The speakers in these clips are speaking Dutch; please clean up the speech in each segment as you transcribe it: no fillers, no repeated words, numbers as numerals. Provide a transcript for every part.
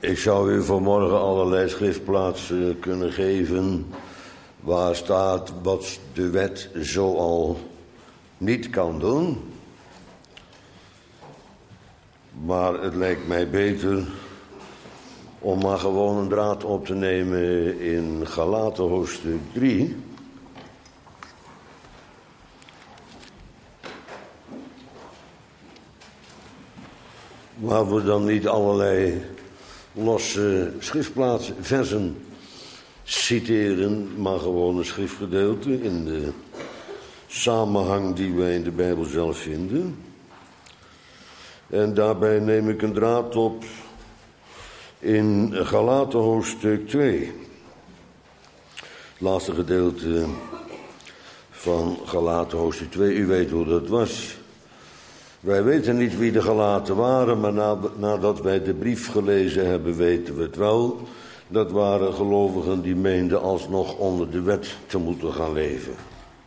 Ik zou u vanmorgen allerlei schriftplaatsen kunnen geven waar staat wat de wet zoal niet kan doen. Maar het lijkt mij beter om maar gewoon een draad op te nemen in Galaten hoofdstuk 3. Waar we dan niet allerlei losse schriftplaatsen, versen citeren, maar gewoon een schriftgedeelte in de samenhang die wij in de Bijbel zelf vinden. En daarbij neem ik een draad op in Galaten hoofdstuk 2. Het laatste gedeelte van Galaten hoofdstuk 2, u weet hoe dat was. Wij weten niet wie de Galaten waren, maar nadat wij de brief gelezen hebben, weten we het wel. Dat waren gelovigen die meenden alsnog onder de wet te moeten gaan leven.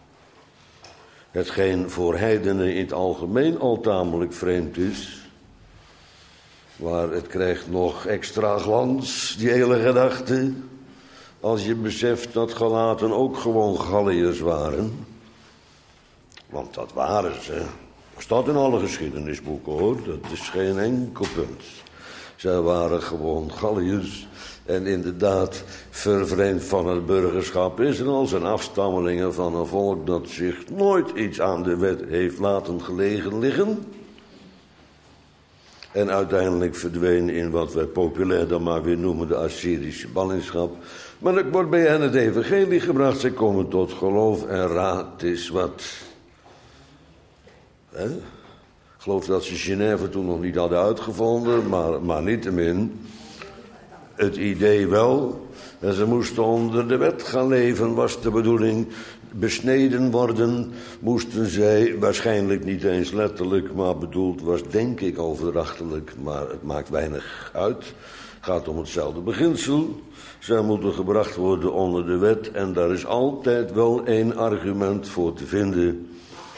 Hetgeen voor heidenen in het algemeen al tamelijk vreemd is. Maar het krijgt nog extra glans, die hele gedachte, als je beseft dat Galaten ook gewoon Galliërs waren. Want dat waren ze. Dat staat in alle geschiedenisboeken, hoor. Dat is geen enkel punt. Zij waren gewoon Galliërs. En inderdaad vervreemd van het burgerschap Israëls en afstammelingen van een volk dat zich nooit iets aan de wet heeft laten gelegen liggen. En uiteindelijk verdween in wat wij populair dan maar weer noemen de Assyrische ballingschap. Maar dat wordt bij hen het evangelie gebracht. Zij komen tot geloof en raad is wat. Ik geloof dat ze Genève toen nog niet hadden uitgevonden, maar niettemin. Het idee wel. En ze moesten onder de wet gaan leven, was de bedoeling. Besneden worden moesten zij, waarschijnlijk niet eens letterlijk, maar bedoeld was denk ik overdrachtelijk. Maar het maakt weinig uit. Het gaat om hetzelfde beginsel. Zij moeten gebracht worden onder de wet en daar is altijd wel één argument voor te vinden.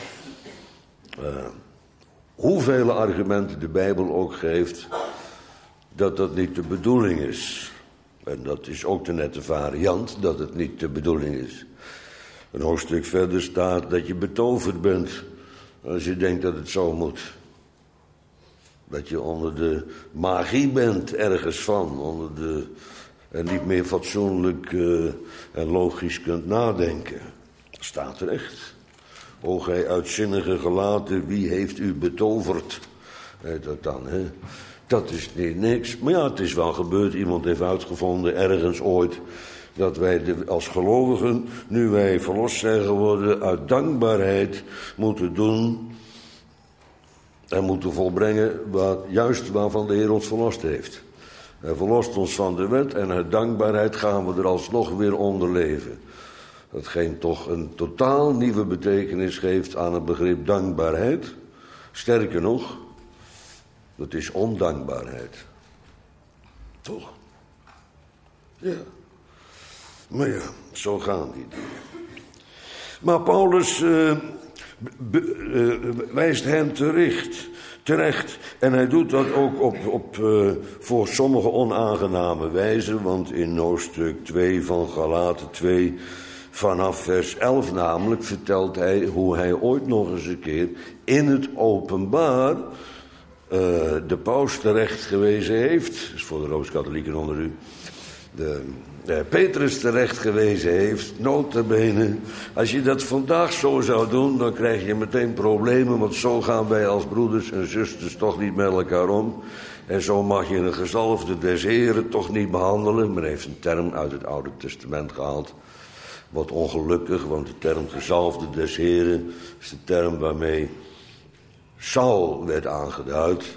Hoeveel argumenten de Bijbel ook geeft, dat dat niet de bedoeling is. En dat is ook de nette variant, dat het niet de bedoeling is. Een hoofdstuk verder staat dat je betoverd bent als je denkt dat het zo moet. Dat je onder de magie bent ergens van, en niet meer fatsoenlijk en logisch kunt nadenken. Dat staat er echt. O gij uitzinnige gelaten, wie heeft u betoverd? Heet dat dan, hè? Dat is niet niks. Maar ja, het is wel gebeurd. Iemand heeft uitgevonden, ergens ooit, dat wij als gelovigen, nu wij verlost zijn geworden, uit dankbaarheid moeten doen en moeten volbrengen juist waarvan de Heer ons verlost heeft. Hij verlost ons van de wet en uit dankbaarheid gaan we er alsnog weer onder leven. Hetgeen toch een totaal nieuwe betekenis geeft aan het begrip dankbaarheid. Sterker nog, dat is ondankbaarheid. Toch? Ja. Maar ja, zo gaan die dingen. Maar Paulus wijst hen terecht. En hij doet dat ook op voor sommige onaangename wijze. Want in hoofdstuk 2 van Galaten 2... vanaf vers 11 namelijk vertelt hij hoe hij ooit nog eens een keer in het openbaar de paus terecht gewezen heeft. Dat is voor de Rooms-Katholieken onder u. Petrus terecht gewezen heeft, nota bene. Als je dat vandaag zo zou doen, dan krijg je meteen problemen. Want zo gaan wij als broeders en zusters toch niet met elkaar om. En zo mag je een gezalfde des Heren toch niet behandelen. Men heeft een term uit het Oude Testament gehaald. Wat ongelukkig, want de term gezalfde des Heren is de term waarmee Saul werd aangeduid.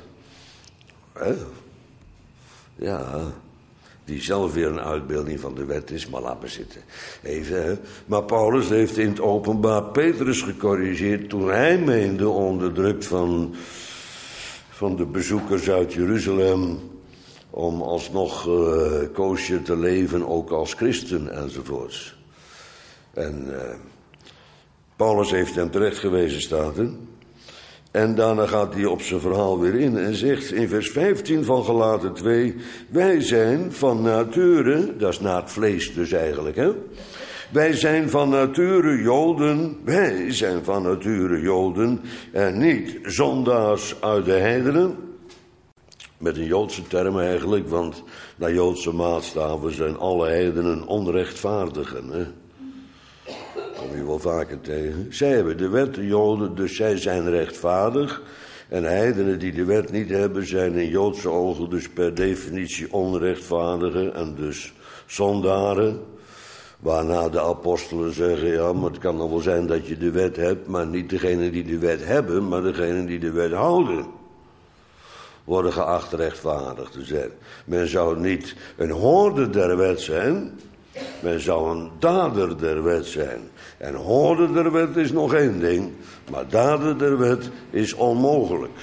Ja, die zelf weer een uitbeelding van de wet is, maar laat maar zitten. Even, maar Paulus heeft in het openbaar Petrus gecorrigeerd toen hij meende onderdrukt van de bezoekers uit Jeruzalem om alsnog koosje te leven, ook als christen enzovoorts. En Paulus heeft hem terecht gewezen, staat er. En daarna gaat hij op zijn verhaal weer in en zegt in vers 15 van Galaten 2... wij zijn van nature, dat is na het vlees dus eigenlijk, hè. Wij zijn van nature Joden, wij zijn van nature Joden en niet zondaars uit de heidenen. Met een Joodse term eigenlijk, want naar Joodse maatstaven zijn alle heidenen onrechtvaardigen, hè. Kom je wel vaker tegen. Zij hebben de wet, de Joden, dus zij zijn rechtvaardig. En heidenen die de wet niet hebben, zijn in Joodse ogen dus per definitie onrechtvaardigen en dus zondaren. Waarna de apostelen zeggen, ja, maar het kan dan wel zijn dat je de wet hebt, maar niet degenen die de wet hebben, maar degenen die de wet houden. Worden geacht rechtvaardig te zijn. Men zou niet een hoorder der wet zijn, men zou een dader der wet zijn. En hoorder der wet is nog één ding, maar dader der wet is onmogelijk.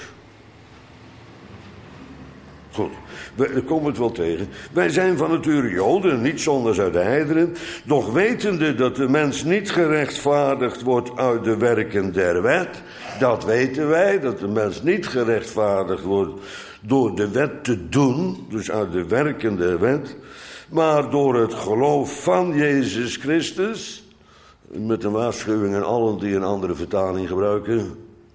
Goed, we komen het wel tegen. Wij zijn van nature Joden, niet zondaars uit de heidenen, doch wetende dat de mens niet gerechtvaardigd wordt uit de werken der wet. Dat weten wij, dat de mens niet gerechtvaardigd wordt door de wet te doen, dus uit de werken der wet, maar door het geloof van Jezus Christus, met een waarschuwing aan allen die een andere vertaling gebruiken.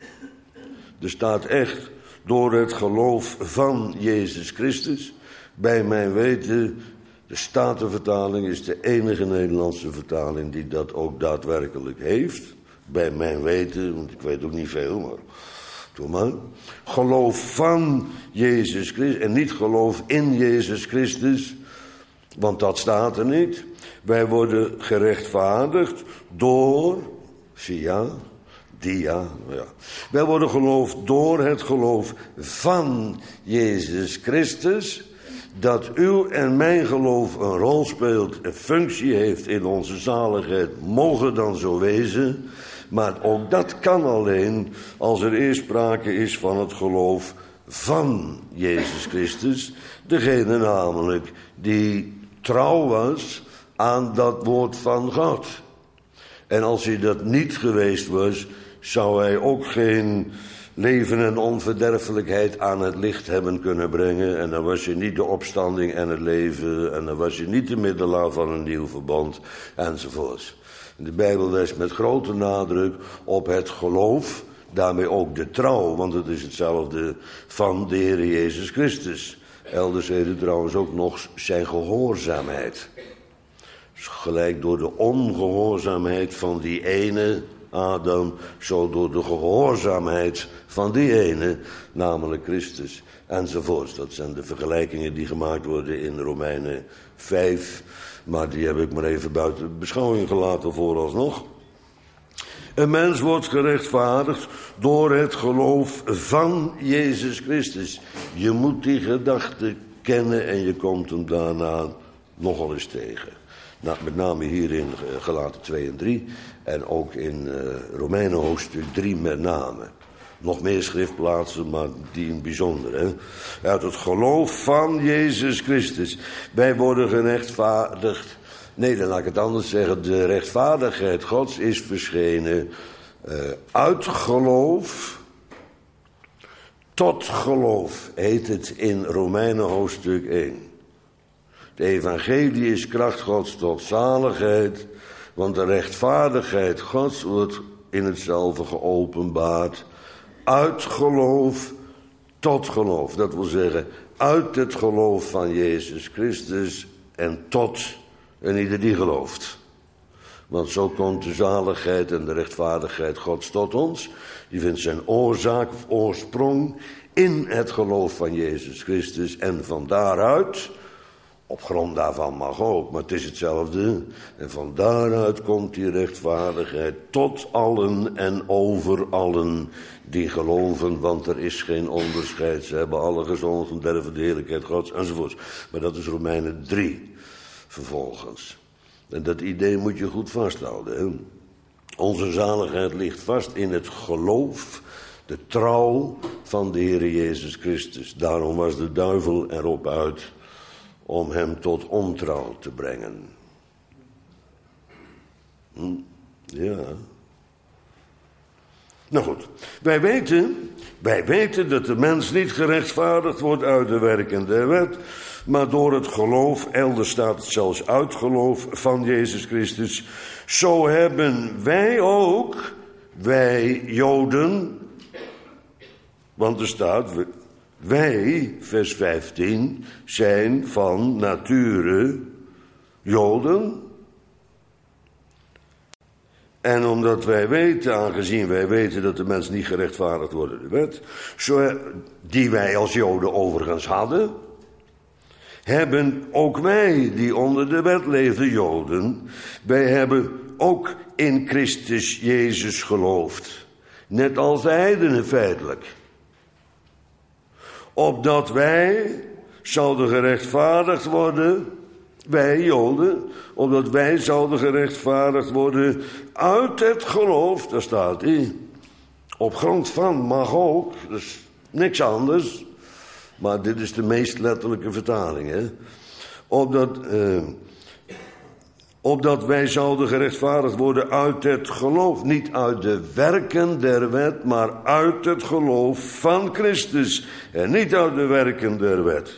Er staat echt, door het geloof van Jezus Christus. Bij mijn weten, de Statenvertaling is de enige Nederlandse vertaling die dat ook daadwerkelijk heeft. Bij mijn weten, want ik weet ook niet veel, maar doe maar. Geloof van Jezus Christus en niet geloof in Jezus Christus, want dat staat er niet. Wij worden gerechtvaardigd door, via, dia, ja. Wij worden geloofd door het geloof van Jezus Christus, dat uw en mijn geloof een rol speelt, een functie heeft in onze zaligheid, mogen dan zo wezen. Maar ook dat kan alleen als er eerst sprake is van het geloof van Jezus Christus. Degene namelijk die trouw was aan dat woord van God. En als hij dat niet geweest was, zou hij ook geen leven en onverderfelijkheid aan het licht hebben kunnen brengen. En dan was je niet de opstanding en het leven. En dan was je niet de middelaar van een nieuw verbond. Enzovoorts. De Bijbel wijst met grote nadruk op het geloof. Daarmee ook de trouw. Want het is hetzelfde van de Heer Jezus Christus. Elders heet het trouwens ook nog zijn gehoorzaamheid. Dus gelijk door de ongehoorzaamheid van die ene Adam, zo door de gehoorzaamheid van die ene, namelijk Christus, enzovoorts. Dat zijn de vergelijkingen die gemaakt worden in Romeinen 5, maar die heb ik maar even buiten beschouwing gelaten vooralsnog. Een mens wordt gerechtvaardigd door het geloof van Jezus Christus. Je moet die gedachte kennen en je komt hem daarna nogal eens tegen. Nou, met name hier in Galaten 2 en 3 en ook in Romeinen hoofdstuk 3 met name. Nog meer schriftplaatsen, maar die in bijzonder. Hè? Uit het geloof van Jezus Christus. Wij worden gerechtvaardigd. Nee, dan laat ik het anders zeggen. De rechtvaardigheid Gods is verschenen uit geloof tot geloof, heet het in Romeinen hoofdstuk 1. Het evangelie is kracht Gods tot zaligheid, want de rechtvaardigheid Gods wordt in hetzelfde geopenbaard. Uit geloof tot geloof. Dat wil zeggen, uit het geloof van Jezus Christus en tot en ieder die gelooft. Want zo komt de zaligheid en de rechtvaardigheid Gods tot ons. Die vindt zijn oorzaak of oorsprong in het geloof van Jezus Christus. En van daaruit, op grond daarvan mag ook, maar het is hetzelfde. En van daaruit komt die rechtvaardigheid tot allen en over allen die geloven. Want er is geen onderscheid. Ze hebben alle gezondigd derven de heerlijkheid Gods enzovoorts. Maar dat is Romeinen 3 vervolgens. En dat idee moet je goed vasthouden. Hè? Onze zaligheid ligt vast in het geloof, de trouw van de Heer Jezus Christus. Daarom was de duivel erop uit om hem tot ontrouw te brengen. Ja. Nou goed, wij weten dat de mens niet gerechtvaardigd wordt uit de werken der wet, maar door het geloof, elders staat het zelfs uit geloof van Jezus Christus. Zo hebben wij ook, wij Joden, want er staat, wij, vers 15, zijn van nature Joden. En omdat wij weten, aangezien wij weten dat de mens niet gerechtvaardigd wordt door de wet, die wij als Joden overigens hadden, hebben ook wij, die onder de wet leefden, Joden, wij hebben ook in Christus Jezus geloofd. Net als de heidenen feitelijk. Opdat wij zouden gerechtvaardigd worden, wij Joden, omdat wij zouden gerechtvaardigd worden uit het geloof, daar staat hij, op grond van mag ook, dus niks anders, maar dit is de meest letterlijke vertaling, hè. Opdat wij zouden gerechtvaardigd worden uit het geloof, niet uit de werken der wet, maar uit het geloof van Christus en niet uit de werken der wet.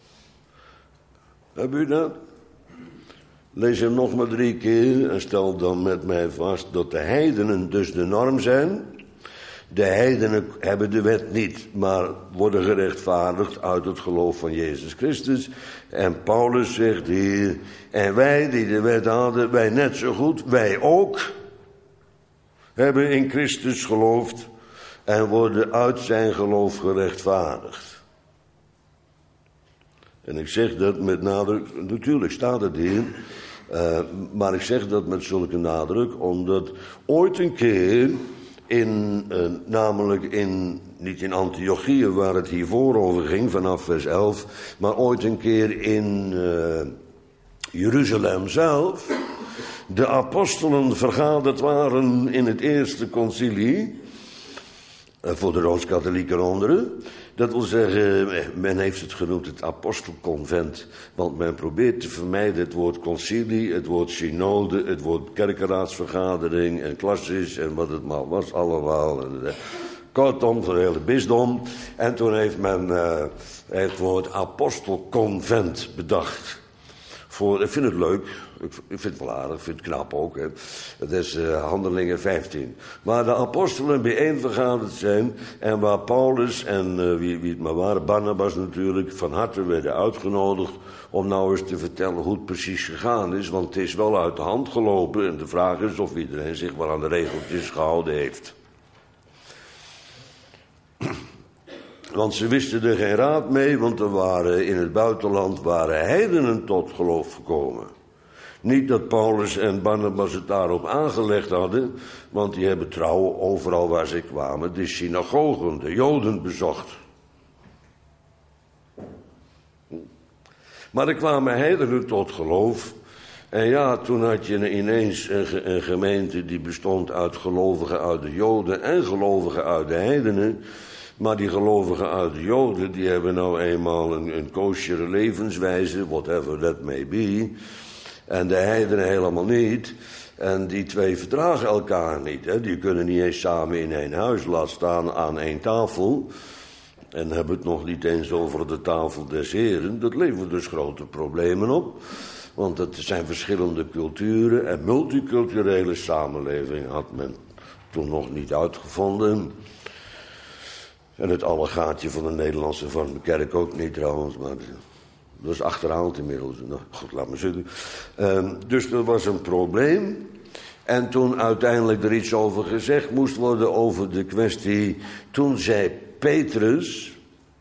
Heb u dat? Lees hem nog maar 3 keer en stel dan met mij vast dat de heidenen dus de norm zijn. De heidenen hebben de wet niet, maar worden gerechtvaardigd uit het geloof van Jezus Christus. En Paulus zegt hier, en wij die de wet hadden, wij net zo goed, wij ook, hebben in Christus geloofd en worden uit zijn geloof gerechtvaardigd. En ik zeg dat met nadruk, natuurlijk staat het hier, maar ik zeg dat met zulke nadruk, omdat ooit een keer niet in Antiochië, waar het hiervoor over ging, vanaf vers 11, maar ooit een keer in Jeruzalem zelf, de apostelen vergaderd waren in het eerste concilie, voor de Rooms-Katholieken onderen. Dat wil zeggen, men heeft het genoemd het apostelconvent, want men probeert te vermijden het woord concilie, het woord synode, het woord kerkenraadsvergadering en klassis en wat het maar was allemaal. Kortom, voor het hele bisdom. En toen heeft men het woord apostelconvent bedacht. Ik vind het leuk, ik vind het wel aardig, ik vind het knap ook. Hè. Het is Handelingen 15. Maar de apostelen bijeen vergaderd zijn en waar Paulus en wie het maar waren, Barnabas natuurlijk, van harte werden uitgenodigd om nou eens te vertellen hoe het precies gegaan is. Want het is wel uit de hand gelopen en de vraag is of iedereen zich wel aan de regeltjes gehouden heeft. Want ze wisten er geen raad mee, want er waren in het buitenland heidenen tot geloof gekomen. Niet dat Paulus en Barnabas het daarop aangelegd hadden, want die hebben trouw overal waar ze kwamen de synagogen, de Joden bezocht. Maar er kwamen heidenen tot geloof. En ja, toen had je ineens een gemeente die bestond uit gelovigen uit de Joden en gelovigen uit de heidenen. Maar die gelovigen uit de Joden, die hebben nou eenmaal een koosjere levenswijze, whatever that may be. En de heidenen helemaal niet. En die twee verdragen elkaar niet. Hè. Die kunnen niet eens samen in één huis, laat staan aan één tafel. En hebben het nog niet eens over de tafel des Heren. Dat levert dus grote problemen op. Want het zijn verschillende culturen en multiculturele samenleving had men toen nog niet uitgevonden. En het allegaatje van de Nederlandse Hervormde Kerk ook niet trouwens, maar dat is achterhaald inmiddels. Nou, goed, laat maar zitten. Dus dat was een probleem. En toen uiteindelijk er iets over gezegd moest worden over de kwestie. Toen zei Petrus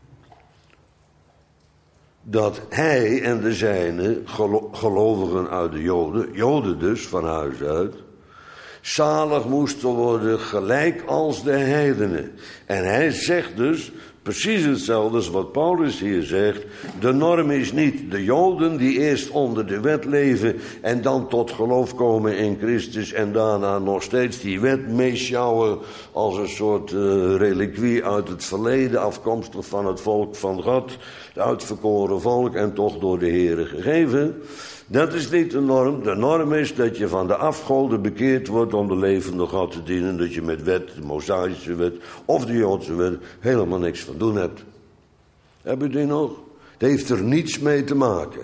dat hij en de zijnen, gelovigen uit de Joden dus van huis uit, zalig moesten worden gelijk als de heidenen. En hij zegt dus precies hetzelfde als wat Paulus hier zegt. De norm is niet de Joden die eerst onder de wet leven en dan tot geloof komen in Christus en daarna nog steeds die wet meeschouwen als een soort reliquie uit het verleden, afkomstig van het volk van God, het uitverkoren volk en toch door de Heere gegeven. Dat is niet de norm. De norm is dat je van de afgoden bekeerd wordt om de levende God te dienen. Dat je met wet, de Mosaïsche wet of de Joodse wet helemaal niks van doen hebt. Heb je die nog? Het heeft er niets mee te maken.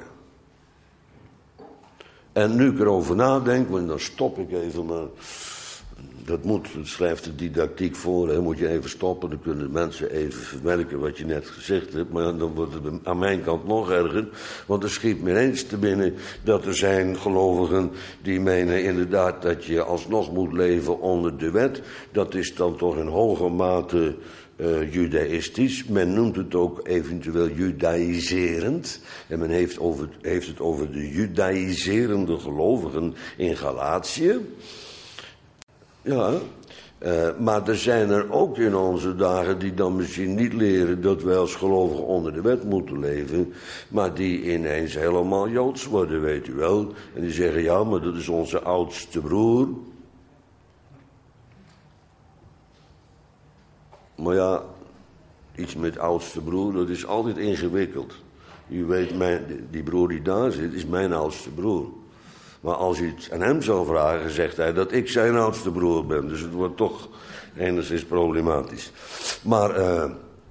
En nu ik erover nadenk, want dan stop ik even maar. Dat schrijft de didactiek voor, hè. Moet je even stoppen, dan kunnen mensen even verwerken wat je net gezegd hebt. Maar dan wordt het aan mijn kant nog erger, want er schiet me eens te binnen dat er zijn gelovigen die menen inderdaad dat je alsnog moet leven onder de wet. Dat is dan toch in hoge mate judaïstisch. Men noemt het ook eventueel judaïserend. En men heeft het over de judaïserende gelovigen in Galatië. Ja, maar er zijn er ook in onze dagen die dan misschien niet leren dat wij als gelovigen onder de wet moeten leven, maar die ineens helemaal Joods worden, weet u wel. En die zeggen, ja, maar dat is onze oudste broer. Maar ja, iets met oudste broer, dat is altijd ingewikkeld. U weet, die broer die daar zit, is mijn oudste broer. Maar als u het aan hem zou vragen, zegt hij dat ik zijn oudste broer ben. Dus het wordt toch enigszins problematisch. Maar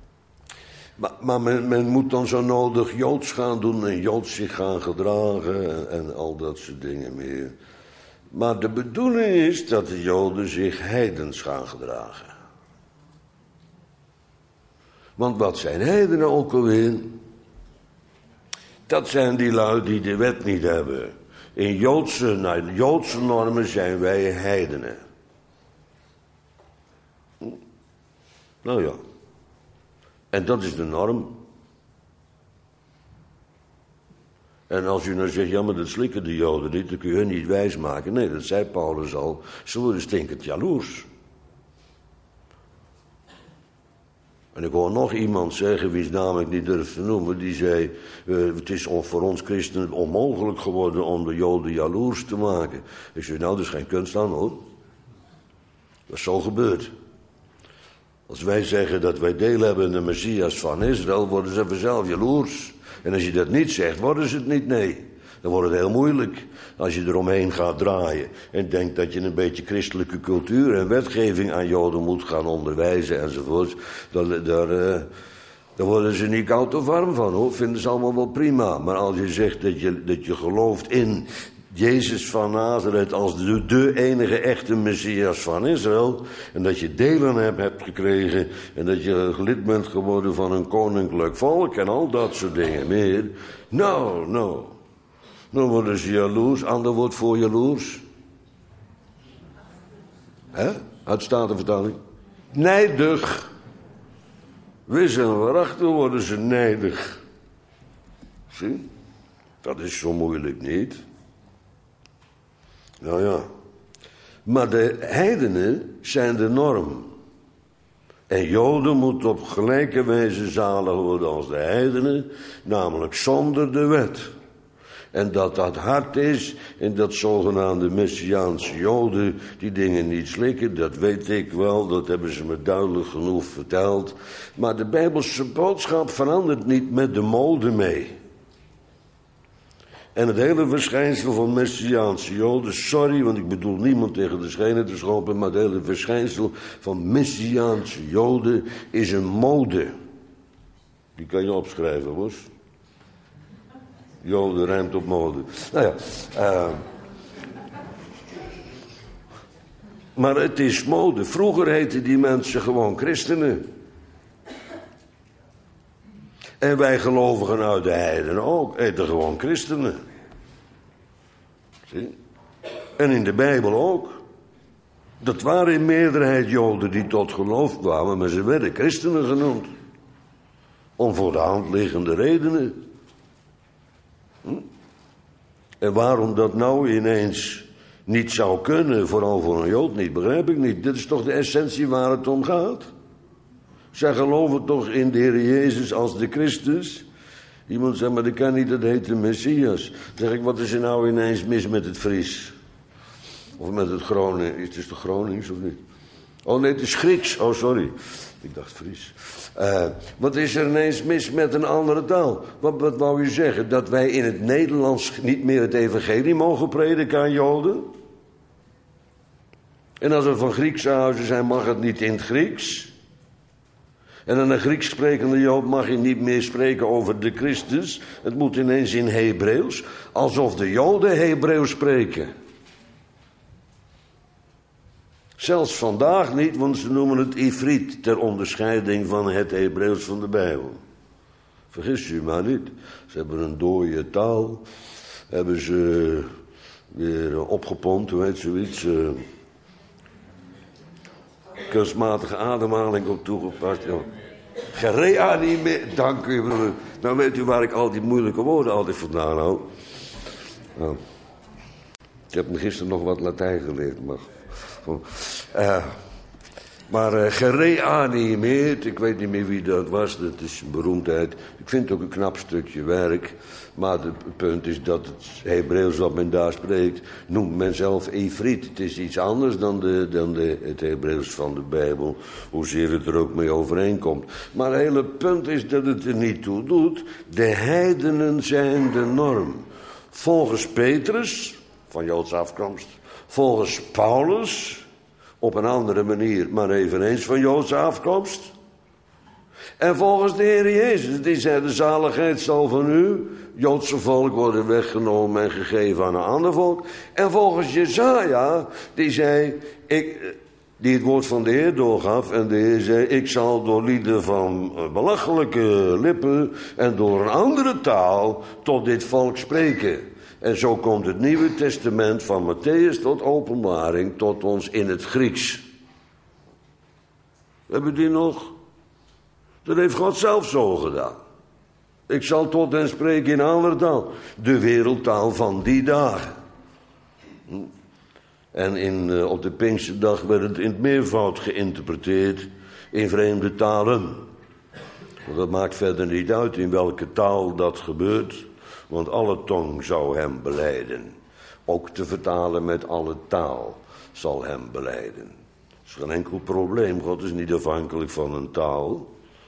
men moet dan zo nodig Joods gaan doen en Joods zich gaan gedragen en al dat soort dingen meer. Maar de bedoeling is dat de Joden zich heidens gaan gedragen. Want wat zijn heidenen ook alweer? Dat zijn die lui die de wet niet hebben. Naar Joodse normen zijn wij heidenen. Nou ja. En dat is de norm. En als u nou zegt, ja, maar dat slikken de Joden niet, dan kun je hun niet wijsmaken. Nee, dat zei Paulus al. Ze worden stinkend jaloers. En ik hoor nog iemand zeggen, wie zijn naam ik niet durf te noemen, die zei, het is voor ons christenen onmogelijk geworden om de Joden jaloers te maken. Ik zei, nou, dat is geen kunst aan, hoor. Dat is zo gebeurd. Als wij zeggen dat wij deel hebben in de Messias van Israël, worden ze vanzelf jaloers. En als je dat niet zegt, worden ze het niet, nee. Dan wordt het heel moeilijk als je eromheen gaat draaien en denkt dat je een beetje christelijke cultuur en wetgeving aan Joden moet gaan onderwijzen enzovoort. Daar worden ze niet koud of warm van, hoor. Vinden ze allemaal wel prima. Maar als je zegt dat je gelooft in Jezus van Nazareth als de enige echte Messias van Israël, en dat je delen hebt gekregen en dat je lid bent geworden van een koninklijk volk en al dat soort dingen meer. Nou. Dan worden ze jaloers. Ander woord voor jaloers. Uit Statenvertaling. Nijdig. Wis en waarachter worden ze nijdig. Zie? Dat is zo moeilijk niet. Nou ja. Maar de heidenen zijn de norm. En Joden moeten op gelijke wijze zalig worden als de heidenen. Namelijk zonder de wet. En dat hard is en dat zogenaamde Messiaanse Joden die dingen niet slikken, dat weet ik wel, dat hebben ze me duidelijk genoeg verteld. Maar de Bijbelse boodschap verandert niet met de mode mee. En het hele verschijnsel van Messiaanse Joden, sorry, want ik bedoel niemand tegen de schenen te schoppen, maar het hele verschijnsel van Messiaanse Joden is een mode. Die kan je opschrijven, hoor. Joden rijmt op mode. Nou ja. Maar het is mode. Vroeger heten die mensen gewoon christenen. En wij gelovigen uit de heidenen ook heten gewoon christenen. Zie? En in de Bijbel ook. Dat waren in meerderheid Joden die tot geloof kwamen, maar ze werden christenen genoemd. Om voor de hand liggende redenen. En waarom dat nou ineens niet zou kunnen, vooral voor een Jood niet, begrijp ik niet. Dit is toch de essentie waar het om gaat? Zij geloven toch in de Heer Jezus als de Christus? Iemand zegt, maar dat kan niet, dat heet de Messias. Dan zeg ik, wat is er nou ineens mis met het Fries? Of met het Gronings? Is het de Gronings of niet? Oh nee, het is Grieks. Oh, sorry. Ik dacht Fries. Wat is er ineens mis met een andere taal? Wat wou je zeggen? Dat wij in het Nederlands niet meer het evangelie mogen prediken aan Joden? En als we van Griekse huizen zijn, mag het niet in het Grieks? En aan een Grieks sprekende Jood mag je niet meer spreken over de Christus. Het moet ineens in Hebreeuws. Alsof de Joden Hebreeuws spreken. Zelfs vandaag niet, want ze noemen het Ifrit ter onderscheiding van het Hebreeuws van de Bijbel. Vergis u maar niet. Ze hebben een dode taal. Hebben ze weer opgepompt, hoe heet zoiets. Kunstmatige ademhaling op toegepast. Gereanimeerd. Dank u, broeder. Nou weet u waar ik al die moeilijke woorden altijd vandaan hou. Nou, ik heb me gisteren nog wat Latijn geleerd, maar gereanimeerd, ik weet niet meer wie dat was, dat is een beroemdheid. Ik vind het ook een knap stukje werk. Maar het punt is dat het Hebreeuws wat men daar spreekt, noemt men zelf Ifrit. Het is iets anders dan het Hebreeuws van de Bijbel, hoezeer het er ook mee overeenkomt. Maar het hele punt is dat het er niet toe doet. De heidenen zijn de norm. Volgens Petrus, van Joodse afkomst, volgens Paulus, op een andere manier, maar eveneens van Joodse afkomst. En volgens de Heer Jezus, die zei, de zaligheid zal van u, Joodse volk, worden weggenomen en gegeven aan een ander volk. En volgens Jesaja, die zei, die het woord van de Heer doorgaf, en de Heer zei, ik zal door lieden van belachelijke lippen en door een andere taal tot dit volk spreken. En zo komt het Nieuwe Testament van Mattheüs tot Openbaring tot ons in het Grieks. Hebben die nog? Dat heeft God zelf zo gedaan. Ik zal tot hen spreken in een andere taal. De wereldtaal van die dagen. En op de Pinksterdag werd het in het meervoud geïnterpreteerd in vreemde talen. Want dat maakt verder niet uit in welke taal dat gebeurt. Want alle tong zou hem belijden. Ook te vertalen met alle taal zal hem belijden. Dat is geen enkel probleem. God is niet afhankelijk van een taal.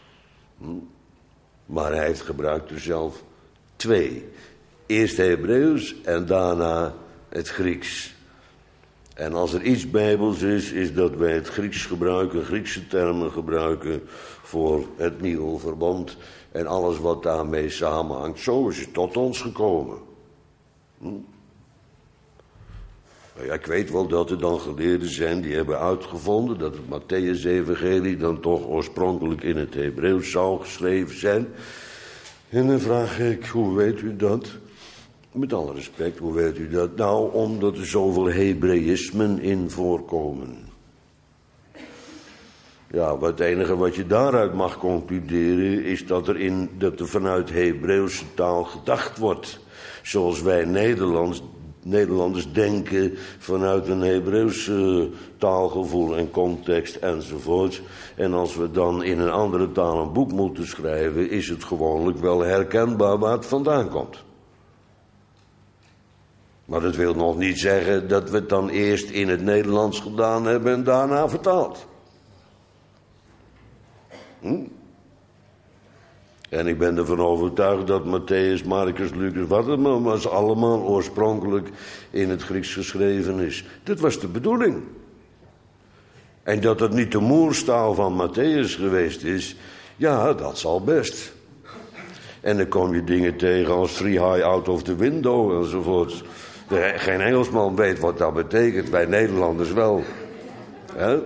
Maar hij heeft gebruikt er zelf 2. Eerst Hebreeuws en daarna het Grieks. En als er iets Bijbels is dat wij het Grieks gebruiken, Griekse termen gebruiken voor het nieuwe verbond en alles wat daarmee samenhangt. Zo is het tot ons gekomen. Ja, ik weet wel dat er dan geleerden zijn die hebben uitgevonden dat het Mattheüs-evangelie dan toch oorspronkelijk in het Hebreeuws zou geschreven zijn. En dan vraag ik, hoe weet u dat? Met alle respect, hoe weet u dat? Nou, omdat er zoveel Hebreïsmen in voorkomen. Ja, het enige wat je daaruit mag concluderen is dat er vanuit Hebreeuwse taal gedacht wordt. Zoals wij Nederlanders denken vanuit een Hebreeuwse taalgevoel en context enzovoort. En als we dan in een andere taal een boek moeten schrijven, is het gewoonlijk wel herkenbaar waar het vandaan komt. Maar dat wil nog niet zeggen dat we het dan eerst in het Nederlands gedaan hebben en daarna vertaald. En ik ben ervan overtuigd dat Mattheüs, Marcus, Lucas, wat het maar was, allemaal oorspronkelijk in het Grieks geschreven is. Dat was de bedoeling. En dat het niet de moerstaal van Mattheüs geweest is, ja, dat zal best. En dan kom je dingen tegen als free high out of the window enzovoort. Geen Engelsman weet wat dat betekent, wij Nederlanders wel. Hè?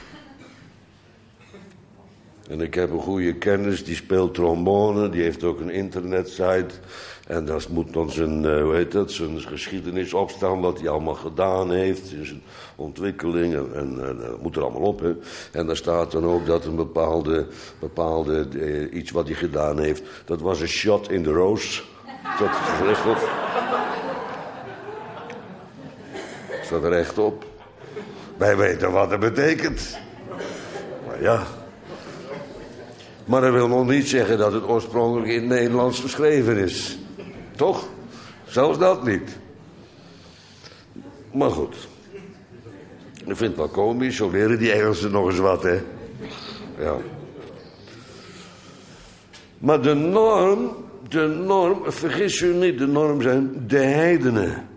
En ik heb een goede kennis, die speelt trombone, die heeft ook een internetsite. En daar moet dan zijn geschiedenis opstaan, wat hij allemaal gedaan heeft, in zijn ontwikkeling. En dat moet er allemaal op, hè. En daar staat dan ook dat een bepaalde iets wat hij gedaan heeft, dat was een shot in the rose. Dat is rechtop. Staat er rechtop. Wij weten wat het betekent. Maar ja. Maar dat wil nog niet zeggen dat het oorspronkelijk in het Nederlands geschreven is. Toch? Zelfs dat niet. Maar goed. Ik vind het wel komisch, zo leren die Engelsen nog eens wat, hè. Ja. Maar de norm, vergis u niet, de norm zijn de heidenen.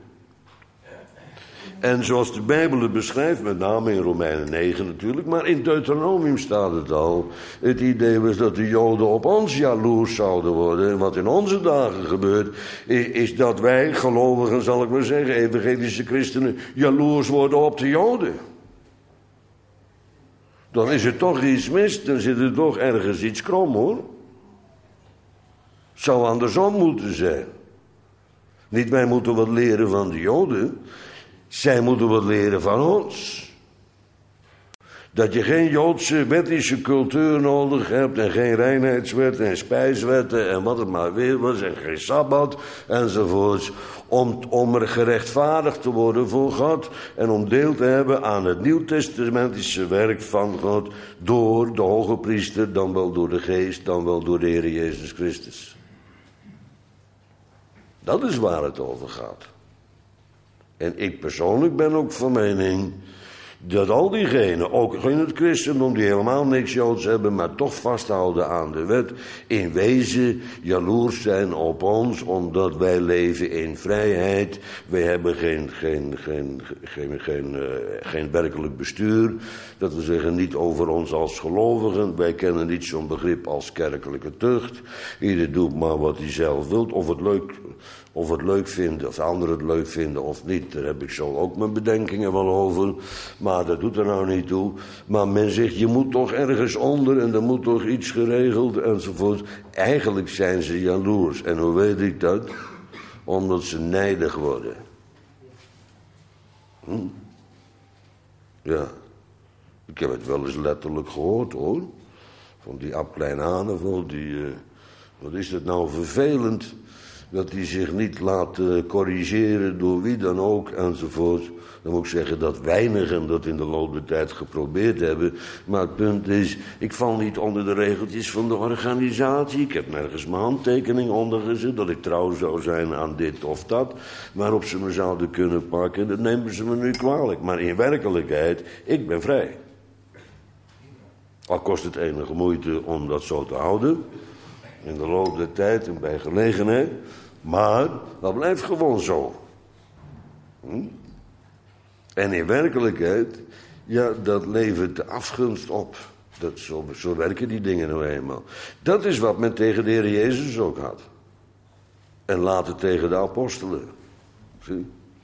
En zoals de Bijbel het beschrijft, met name in Romeinen 9 natuurlijk, maar in Deuteronomium staat het al. Het idee was dat de Joden op ons jaloers zouden worden. En wat in onze dagen gebeurt, is dat wij, gelovigen zal ik maar zeggen, evangelische christenen, jaloers worden op de Joden. Dan is er toch iets mis, dan zit er toch ergens iets krom, hoor. Zou andersom moeten zijn. Niet wij moeten wat leren van de Joden. Zij moeten wat leren van ons. Dat je geen Joodse wettische cultuur nodig hebt. En geen reinheidswetten en spijswetten. En wat het maar weer was. En geen sabbat enzovoorts. Om er gerechtvaardigd te worden voor God. En om deel te hebben aan het nieuwtestamentische werk van God. Door de hoge priester. Dan wel door de geest. Dan wel door de Heer Jezus Christus. Dat is waar het over gaat. En ik persoonlijk ben ook van mening dat al diegenen, ook in het christendom, die helemaal niks Joods hebben, maar toch vasthouden aan de wet, in wezen jaloers zijn op ons, omdat wij leven in vrijheid. Wij hebben geen werkelijk bestuur. Dat wil zeggen, niet over ons als gelovigen. Wij kennen niet zo'n begrip als kerkelijke tucht. Ieder doet maar wat hij zelf wil, of het leuk vinden, of anderen het leuk vinden of niet. Daar heb ik zo ook mijn bedenkingen wel over. Maar dat doet er nou niet toe. Maar men zegt, je moet toch ergens onder en er moet toch iets geregeld enzovoort. Eigenlijk zijn ze jaloers. En hoe weet ik dat? Omdat ze nijdig worden. Ja. Ik heb het wel eens letterlijk gehoord, hoor. Van die Ab Klein Hanevel, wat is het nou vervelend dat hij zich niet laat corrigeren door wie dan ook enzovoort. Dan moet ik zeggen dat weinigen dat in de loop der tijd geprobeerd hebben. Maar het punt is, ik val niet onder de regeltjes van de organisatie. Ik heb nergens mijn handtekening onder gezet dat ik trouw zou zijn aan dit of dat. Waarop ze me zouden kunnen pakken, dat nemen ze me nu kwalijk. Maar in werkelijkheid, ik ben vrij. Al kost het enige moeite om dat zo te houden. In de loop der tijd en bij gelegenheid. Maar dat blijft gewoon zo. En in werkelijkheid, ja, dat levert de afgunst op. Zo werken die dingen nou eenmaal. Dat is wat men tegen de Heer Jezus ook had. En later tegen de apostelen. Zie?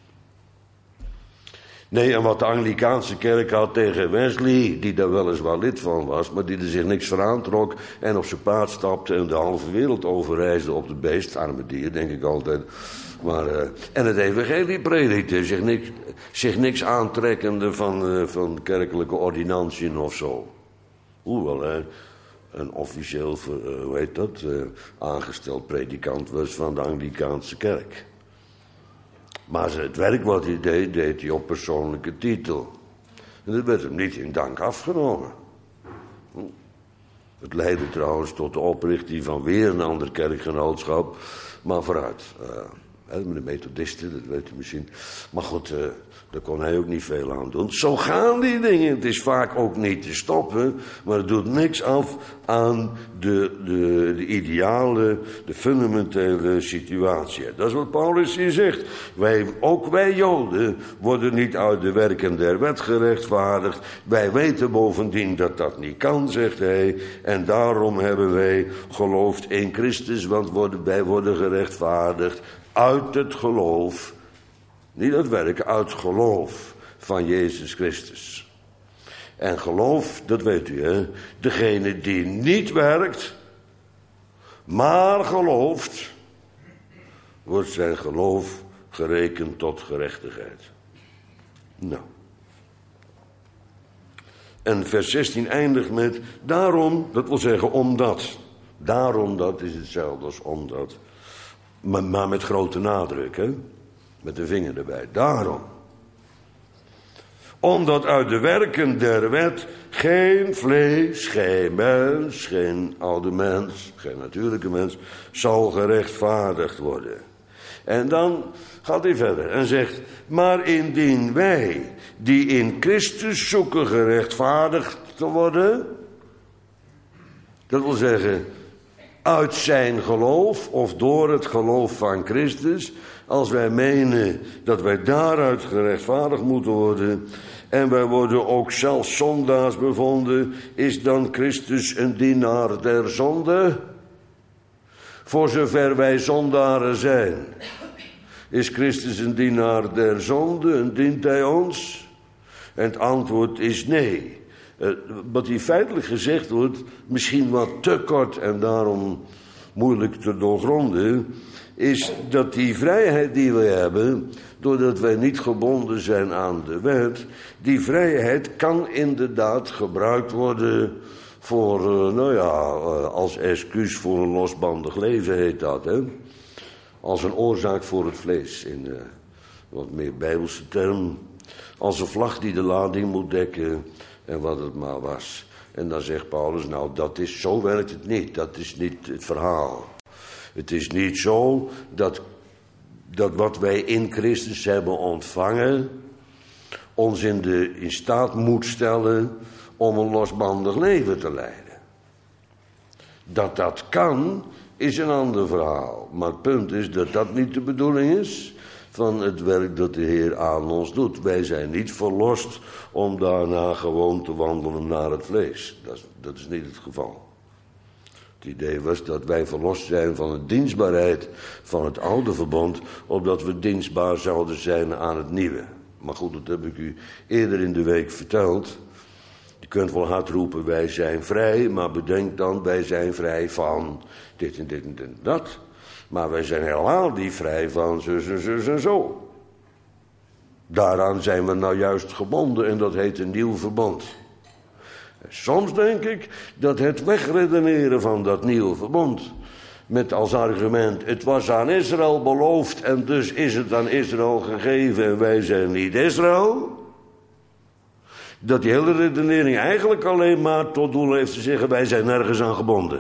Nee, en wat de Anglikaanse kerk had tegen Wesley, die daar weliswaar lid van was, maar die er zich niks voor aantrok en op zijn paard stapte en de halve wereld overreisde op de beest, arme dier, denk ik altijd. Maar, en het evangelie predikte, zich niks aantrekkende van kerkelijke ordinantiën of zo. Hoewel hij een officieel, aangesteld predikant was van de Anglikaanse kerk. Maar het werk wat hij deed hij op persoonlijke titel. En dat werd hem niet in dank afgenomen. Het leidde trouwens tot de oprichting van weer een ander kerkgenootschap. Maar vooruit. Met de methodisten, dat weet u misschien. Maar goed, daar kon hij ook niet veel aan doen. Zo gaan die dingen. Het is vaak ook niet te stoppen. Maar het doet niks af aan de ideale, de fundamentele situatie. Dat is wat Paulus hier zegt. Ook wij Joden worden niet uit de werken der wet gerechtvaardigd. Wij weten bovendien dat dat niet kan, zegt hij. En daarom hebben wij geloofd in Christus. Want wij worden gerechtvaardigd uit het geloof, niet uit werken, uit geloof van Jezus Christus. En geloof, dat weet u, hè, degene die niet werkt, maar gelooft, wordt zijn geloof gerekend tot gerechtigheid. Nou. En vers 16 eindigt met, daarom, dat wil zeggen omdat. Daarom, dat is hetzelfde als omdat. Maar met grote nadruk, hè? Met de vinger erbij. Daarom. Omdat uit de werken der wet geen vlees, geen mens, geen oude mens, geen natuurlijke mens, zal gerechtvaardigd worden. En dan gaat hij verder en zegt: maar indien wij, die in Christus zoeken gerechtvaardigd te worden, dat wil zeggen, uit zijn geloof of door het geloof van Christus, als wij menen dat wij daaruit gerechtvaardigd moeten worden, en wij worden ook zelfs zondaars bevonden, is dan Christus een dienaar der zonde? Voor zover wij zondaren zijn, is Christus een dienaar der zonde en dient hij ons? En het antwoord is nee. Wat hier feitelijk gezegd wordt, misschien wat te kort en daarom moeilijk te doorgronden, is dat die vrijheid die we hebben, doordat wij niet gebonden zijn aan de wet, die vrijheid kan inderdaad gebruikt worden voor, als excuus voor een losbandig leven heet dat, hè? Als een oorzaak voor het vlees, in wat meer bijbelse term, als een vlag die de lading moet dekken en wat het maar was. En dan zegt Paulus, nou zo werkt het niet, dat is niet het verhaal. Het is niet zo dat wat wij in Christus hebben ontvangen ons in staat moet stellen om een losbandig leven te leiden. Dat kan, is een ander verhaal. Maar het punt is dat dat niet de bedoeling is van het werk dat de Heer aan ons doet. Wij zijn niet verlost om daarna gewoon te wandelen naar het vlees. Dat is niet het geval. Het idee was dat wij verlost zijn van de dienstbaarheid van het oude verbond, opdat we dienstbaar zouden zijn aan het nieuwe. Maar goed, dat heb ik u eerder in de week verteld. Je kunt wel hard roepen, wij zijn vrij, maar bedenk dan, wij zijn vrij van dit en dit en dit en dat. Maar wij zijn helemaal niet vrij van zus en zo. Daaraan zijn we nou juist gebonden en dat heet een nieuw verbond. Soms denk ik dat het wegredeneren van dat nieuwe verbond, met als argument, het was aan Israël beloofd en dus is het aan Israël gegeven en wij zijn niet Israël, dat die hele redenering eigenlijk alleen maar tot doel heeft te zeggen, wij zijn nergens aan gebonden.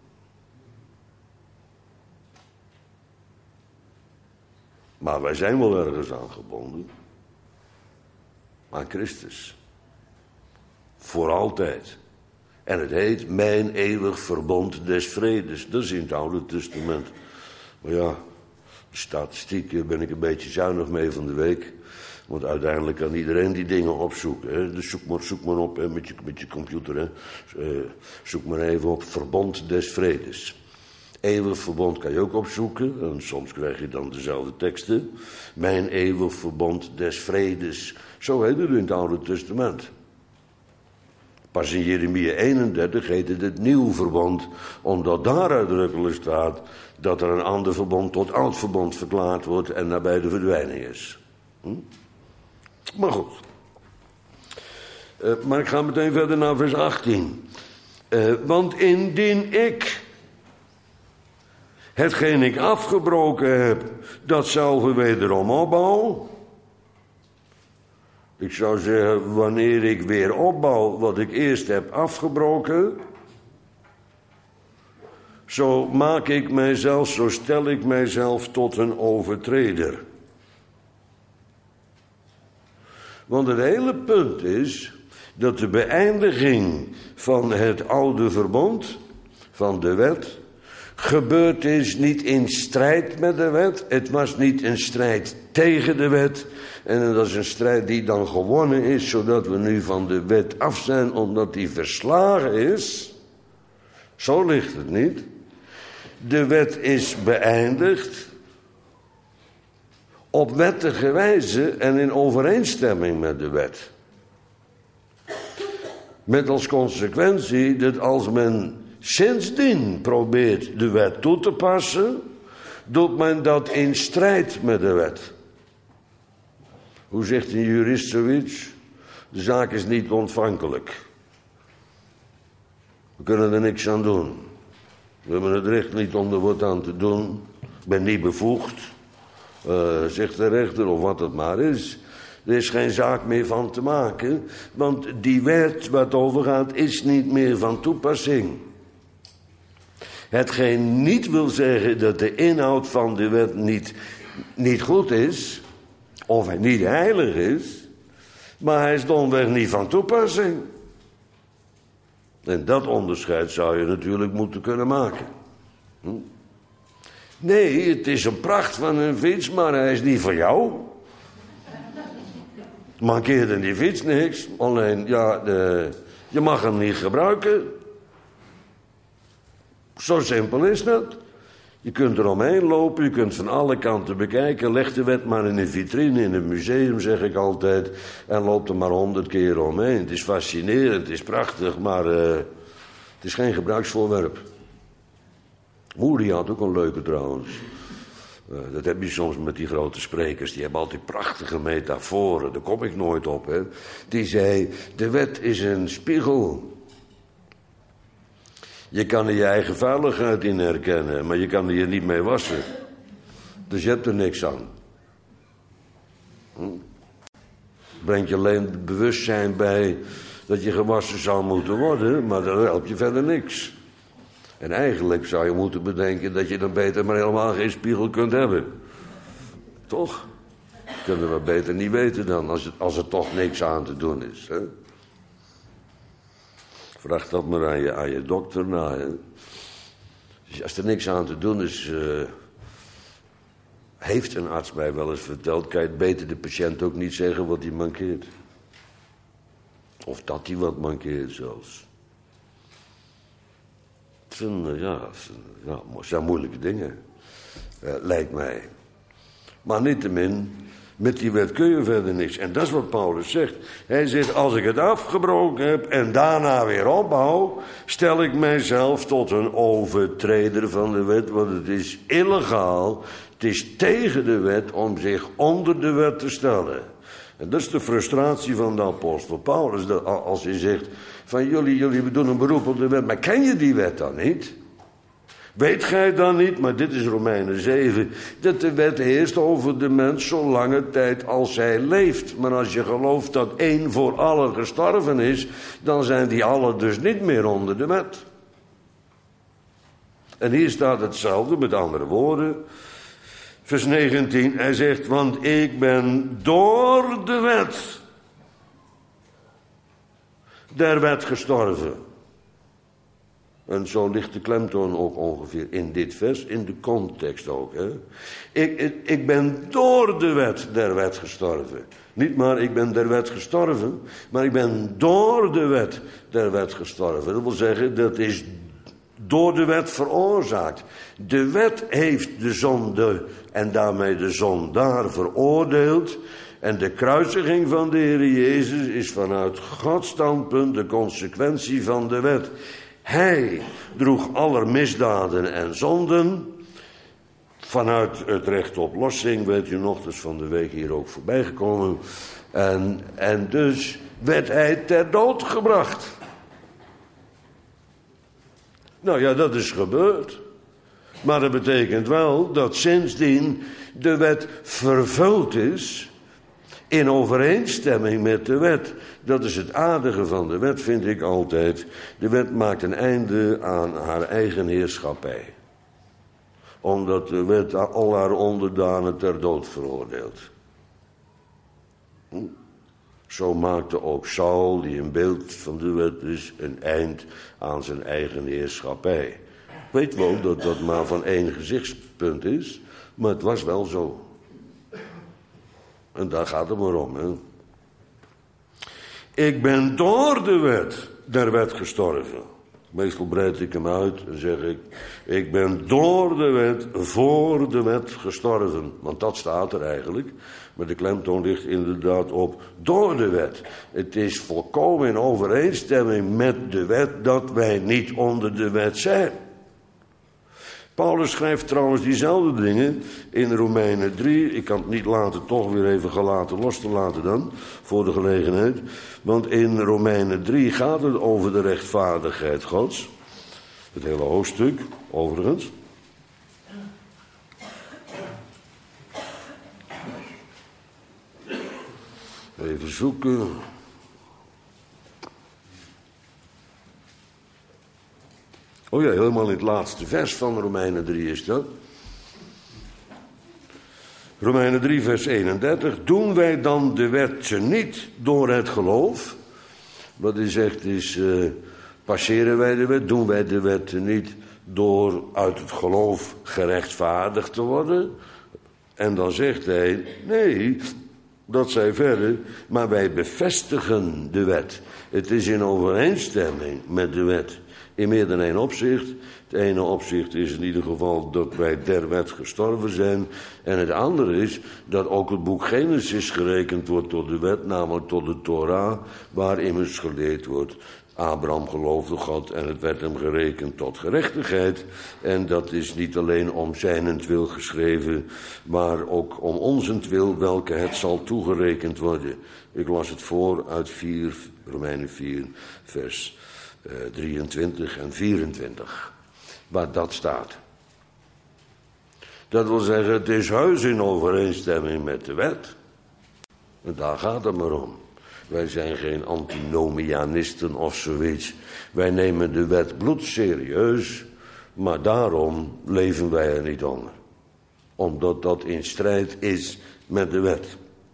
Maar wij zijn wel ergens aan gebonden. Aan Christus. Voor altijd. En het heet mijn eeuwig verbond des vredes. Dat is in het Oude Testament. Maar ja, de statistiek ben ik een beetje zuinig mee van de week. Want uiteindelijk kan iedereen die dingen opzoeken. Hè. Dus zoek maar op hè, met je computer. Hè. Zoek maar even op verbond des vredes. Eeuwig verbond kan je ook opzoeken. En soms krijg je dan dezelfde teksten. Mijn eeuwig verbond des vredes. Zo heet het in het Oude Testament. Pas in Jeremia 31 heet het nieuw verbond, omdat daar uitdrukkelijk staat dat er een ander verbond tot oud verbond verklaard wordt en nabij de verdwijning is. Maar goed. Maar ik ga meteen verder naar vers 18. Want indien ik hetgeen ik afgebroken heb, datzelfde wederom opbouw. Ik zou zeggen, wanneer ik weer opbouw wat ik eerst heb afgebroken, zo maak ik mijzelf, zo stel ik mijzelf tot een overtreder. Want het hele punt is dat de beëindiging van het oude verbond, van de wet, gebeurd is niet in strijd met de wet. Het was niet een strijd tegen de wet. En dat is een strijd die dan gewonnen is, zodat we nu van de wet af zijn, omdat die verslagen is. Zo ligt het niet. De wet is beëindigd op wettige wijze en in overeenstemming met de wet. Met als consequentie dat als men sindsdien probeert de wet toe te passen, doet men dat in strijd met de wet. Hoe zegt een jurist zoiets? De zaak is niet ontvankelijk. We kunnen er niks aan doen. We hebben het recht niet om er wat aan te doen. Ik ben niet bevoegd, zegt de rechter, of wat het maar is. Er is geen zaak meer van te maken, want die wet waar het over gaat is niet meer van toepassing. Hetgeen niet wil zeggen dat de inhoud van de wet niet niet goed is, of hij niet heilig is, maar hij is domweg niet van toepassing. En dat onderscheid zou je natuurlijk moeten kunnen maken. Nee, het is een pracht van een fiets, maar hij is niet voor jou. Mankeert in die fiets niks, alleen ja, je mag hem niet gebruiken. Zo simpel is dat. Je kunt er omheen lopen, je kunt van alle kanten bekijken. Leg de wet maar in een vitrine, in een museum, zeg ik altijd. En loop er maar 100 keer omheen. Het is fascinerend, het is prachtig, maar het is geen gebruiksvoorwerp. Moody had ook een leuke trouwens. Dat heb je soms met die grote sprekers. Die hebben altijd prachtige metaforen. Daar kom ik nooit op, hè. Die zei, de wet is een spiegel. Je kan er je eigen vuiligheid in herkennen, maar je kan er je niet mee wassen. Dus je hebt er niks aan. Brengt je alleen het bewustzijn bij dat je gewassen zou moeten worden, maar daar help je verder niks. En eigenlijk zou je moeten bedenken dat je dan beter maar helemaal geen spiegel kunt hebben. Toch? Kunnen we beter niet weten dan, als er toch niks aan te doen is, hè? Vraag dat maar aan je dokter na. Hè? Dus als er niks aan te doen is, heeft een arts mij wel eens verteld, kan je het beter de patiënt ook niet zeggen wat hij mankeert. Of dat hij wat mankeert zelfs. Het zijn moeilijke dingen, lijkt mij. Maar niettemin, met die wet kun je verder niks. En dat is wat Paulus zegt. Hij zegt, als ik het afgebroken heb en daarna weer opbouw, stel ik mijzelf tot een overtreder van de wet. Want het is illegaal, het is tegen de wet om zich onder de wet te stellen. En dat is de frustratie van de apostel Paulus. Dat als hij zegt, van jullie doen een beroep op de wet, maar ken je die wet dan niet? Weet gij dan niet, maar dit is Romeinen 7, dat de wet heerst over de mens zolange tijd als hij leeft. Maar als je gelooft dat één voor allen gestorven is, dan zijn die allen dus niet meer onder de wet. En hier staat hetzelfde, met andere woorden. Vers 19, hij zegt, want ik ben door de wet der wet gestorven. En zo ligt de klemtoon ook ongeveer in dit vers, in de context ook. Hè? Ik ben door de wet der wet gestorven. Niet maar ik ben der wet gestorven, maar ik ben door de wet der wet gestorven. Dat wil zeggen, dat is door de wet veroorzaakt. De wet heeft de zonde en daarmee de zondaar veroordeeld. En de kruisiging van de Heer Jezus is vanuit Gods standpunt de consequentie van de wet. Hij droeg aller misdaden en zonden. Vanuit het recht op lossing, weet u nog, dat is van de week hier ook voorbij gekomen. En dus werd hij ter dood gebracht. Nou ja, dat is gebeurd. Maar dat betekent wel dat sindsdien de wet vervuld is in overeenstemming met de wet. Dat is het aardige van de wet, vind ik altijd. De wet maakt een einde aan haar eigen heerschappij. Omdat de wet al haar onderdanen ter dood veroordeelt. Zo maakte ook Saul, die een beeld van de wet is, een eind aan zijn eigen heerschappij. Ik weet wel dat dat maar van één gezichtspunt is, maar het was wel zo. En daar gaat het maar om, hè. Ik ben door de wet der wet gestorven. Meestal breid ik hem uit en zeg ik ben door de wet, voor de wet gestorven. Want dat staat er eigenlijk. Maar de klemtoon ligt inderdaad op door de wet. Het is volkomen in overeenstemming met de wet dat wij niet onder de wet zijn. Paulus schrijft trouwens diezelfde dingen in Romeinen 3. Ik kan het niet laten toch weer even gelaten los te laten dan, voor de gelegenheid. Want in Romeinen 3 gaat het over de rechtvaardigheid Gods. Het hele hoofdstuk, overigens. Even zoeken. Oh ja, helemaal in het laatste vers van Romeinen 3 is dat. Romeinen 3 vers 31. Doen wij dan de wet niet door het geloof? Wat hij zegt is, passeren wij de wet? Doen wij de wet niet door uit het geloof gerechtvaardigd te worden? En dan zegt hij, nee, dat zij verder, maar wij bevestigen de wet. Het is in overeenstemming met de wet. In meer dan één opzicht. Het ene opzicht is in ieder geval dat wij der wet gestorven zijn. En het andere is dat ook het boek Genesis gerekend wordt tot de wet, namelijk tot de Torah, waar immers geleerd wordt. Abraham geloofde God en het werd hem gerekend tot gerechtigheid. En dat is niet alleen om zijnentwil geschreven, maar ook om onzentwil, welke het zal toegerekend worden. Ik las het voor uit Romeinen 4, vers 23 en 24, waar dat staat. Dat wil zeggen, het is heus in overeenstemming met de wet. En daar gaat het maar om. Wij zijn geen antinomianisten of zoiets. Wij nemen de wet bloedserieus, maar daarom leven wij er niet onder. Omdat dat in strijd is met de wet.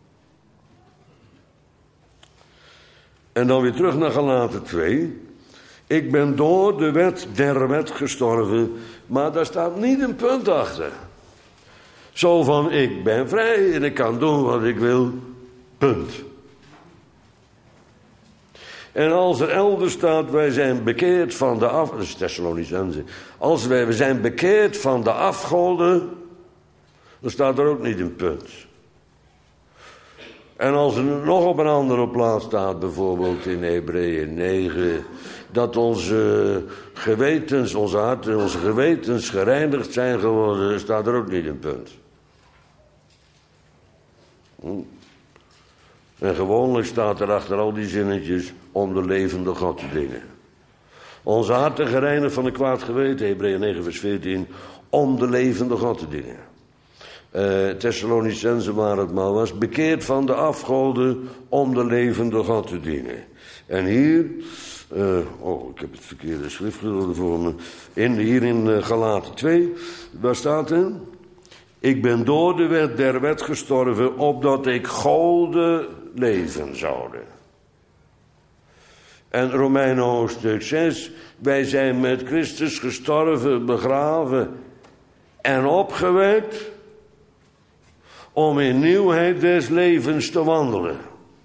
En dan weer terug naar Galaten 2. Ik ben door de wet der wet gestorven, maar daar staat niet een punt achter. Zo van, ik ben vrij en ik kan doen wat ik wil, punt. En als er elders staat, wij zijn bekeerd van de dat is Thessalonicenzen. Als we zijn bekeerd van de afgoden, dan staat er ook niet een punt. En als er nog op een andere plaats staat, bijvoorbeeld in Hebreeën 9, dat onze gewetens, onze harten, onze gewetens gereinigd zijn geworden, staat er ook niet een punt. En gewoonlijk staat er achter al die zinnetjes om de levende God te dienen. Onze harten gereinigd van een kwaad geweten, Hebreeën 9 vers 14, om de levende God te dienen. Thessalonicenzen waar het maar was, bekeerd van de afgoden om de levende God te dienen. En hier, ik heb het verkeerde schriftgedeelte voor me, hier in Galaten 2, waar staat er? Ik ben door de wet der wet gestorven, opdat ik goden leven zouden. En Romeinen hoofdstuk 6, wij zijn met Christus gestorven, begraven en opgewekt, om in nieuwheid des levens te wandelen.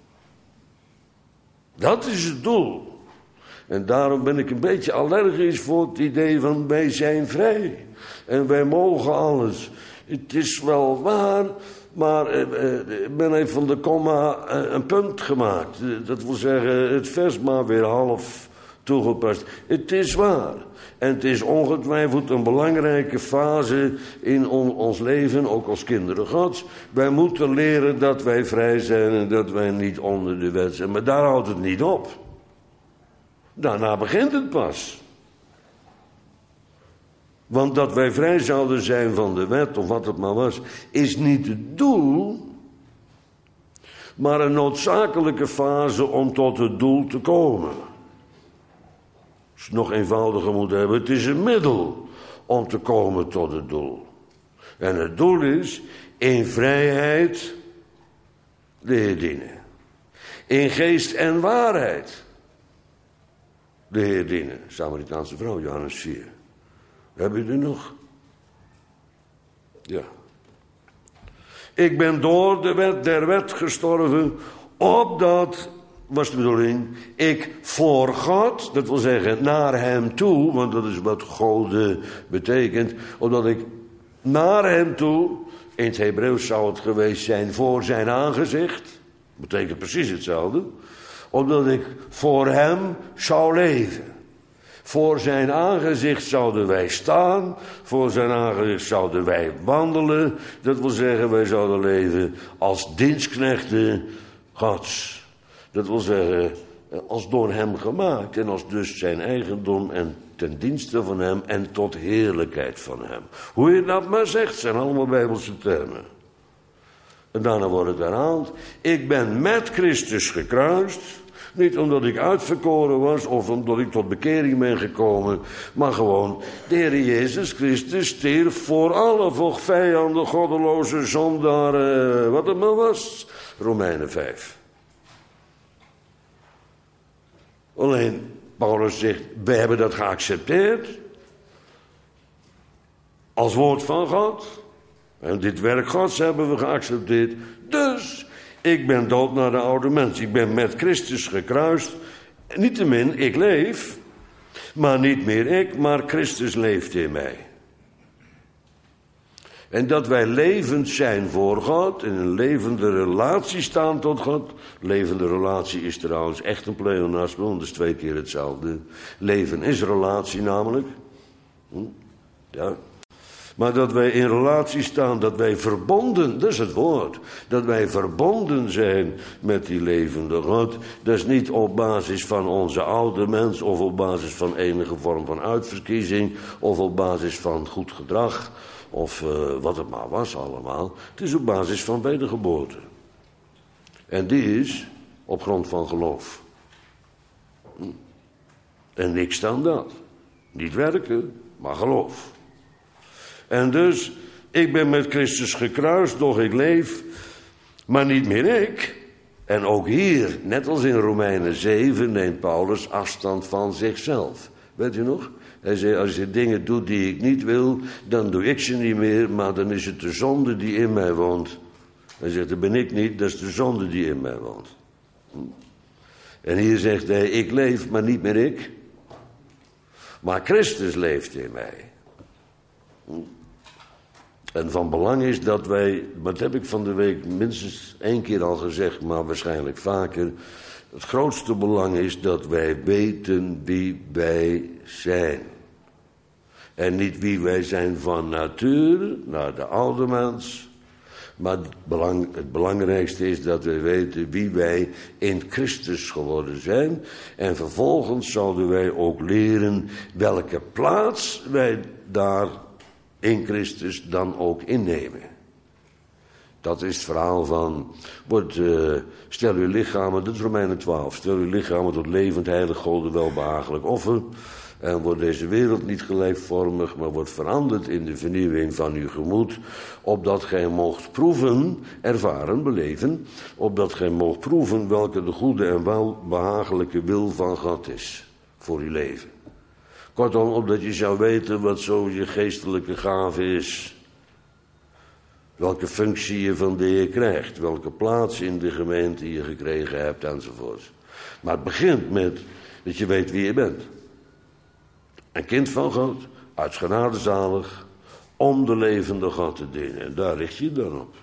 Dat is het doel. En daarom ben ik een beetje allergisch voor het idee van wij zijn vrij. En wij mogen alles. Het is wel waar, maar men heeft van de komma een punt gemaakt. Dat wil zeggen, het vers maar weer half toegepast. Het is waar. En het is ongetwijfeld een belangrijke fase in ons leven, ook als kinderen Gods. Wij moeten leren dat wij vrij zijn en dat wij niet onder de wet zijn. Maar daar houdt het niet op. Daarna begint het pas. Want dat wij vrij zouden zijn van de wet, of wat het maar was, is niet het doel, maar een noodzakelijke fase om tot het doel te komen. Als je het nog eenvoudiger moet hebben, het is een middel om te komen tot het doel. En het doel is in vrijheid de Heer dienen. In geest en waarheid de Heer dienen. Samaritaanse vrouw, Johannes 4. Heb je er nog? Ja. Ik ben door de wet der wet gestorven, opdat, was de bedoeling, ik voor God, dat wil zeggen naar hem toe, want dat is wat goden betekent, opdat ik naar hem toe, in het Hebreeuws zou het geweest zijn voor zijn aangezicht, betekent precies hetzelfde, opdat ik voor hem zou leven. Voor zijn aangezicht zouden wij staan, voor zijn aangezicht zouden wij wandelen. Dat wil zeggen, wij zouden leven als dienstknechten Gods. Dat wil zeggen, als door hem gemaakt en als dus zijn eigendom en ten dienste van hem en tot heerlijkheid van hem. Hoe je dat maar zegt, zijn allemaal Bijbelse termen. En daarna wordt het herhaald. Ik ben met Christus gekruist. Niet omdat ik uitverkoren was of omdat ik tot bekering ben gekomen. Maar gewoon, de Heer Jezus Christus stierf voor alle, voor vijanden, goddeloze, zondaren, wat het maar was. Romeinen 5. Alleen, Paulus zegt, wij hebben dat geaccepteerd. Als woord van God. En dit werk Gods hebben we geaccepteerd. Dus, ik ben dood naar de oude mens. Ik ben met Christus gekruist. Niettemin, ik leef. Maar niet meer ik, maar Christus leeft in mij. En dat wij levend zijn voor God. In een levende relatie staan tot God. Levende relatie is trouwens echt een pleonasme. Want dat is 2 keer hetzelfde. Leven is relatie namelijk. Ja. Maar dat wij in relatie staan, dat wij verbonden, dat is het woord. Dat wij verbonden zijn met die levende God. Dat is niet op basis van onze oude mens, of op basis van enige vorm van uitverkiezing, of op basis van goed gedrag, of wat het maar was allemaal. Het is op basis van wedergeboorte. En die is op grond van geloof. En niks dan dat. Niet werken, maar geloof. En dus, ik ben met Christus gekruist, doch ik leef, maar niet meer ik. En ook hier, net als in Romeinen 7, neemt Paulus afstand van zichzelf. Weet u nog? Hij zei, als je dingen doet die ik niet wil, dan doe ik ze niet meer, maar dan is het de zonde die in mij woont. Hij zegt, dat ben ik niet, dat is de zonde die in mij woont. En hier zegt hij, ik leef, maar niet meer ik. Maar Christus leeft in mij. En van belang is dat wij, wat heb ik van de week minstens 1 keer al gezegd, maar waarschijnlijk vaker. Het grootste belang is dat wij weten wie wij zijn. En niet wie wij zijn van nature, naar de oude mens. Maar het belangrijkste is dat wij weten wie wij in Christus geworden zijn. En vervolgens zouden wij ook leren welke plaats wij daar in Christus dan ook innemen. Dat is het verhaal van, stel uw lichamen, dat is Romeinen 12, stel uw lichamen tot levend, heilig, Gode, welbehagelijk offer. En wordt deze wereld niet gelijkvormig, maar wordt veranderd in de vernieuwing van uw gemoed, opdat gij moogt proeven, ervaren, beleven, opdat gij moogt proeven welke de goede en welbehagelijke wil van God is voor uw leven. Kortom, opdat je zou weten wat zo je geestelijke gave is. Welke functie je van de Heer krijgt. Welke plaats in de gemeente je gekregen hebt enzovoort. Maar het begint met dat je weet wie je bent. Een kind van God, uit genade zalig, om de levende God te dienen. En daar richt je dan op.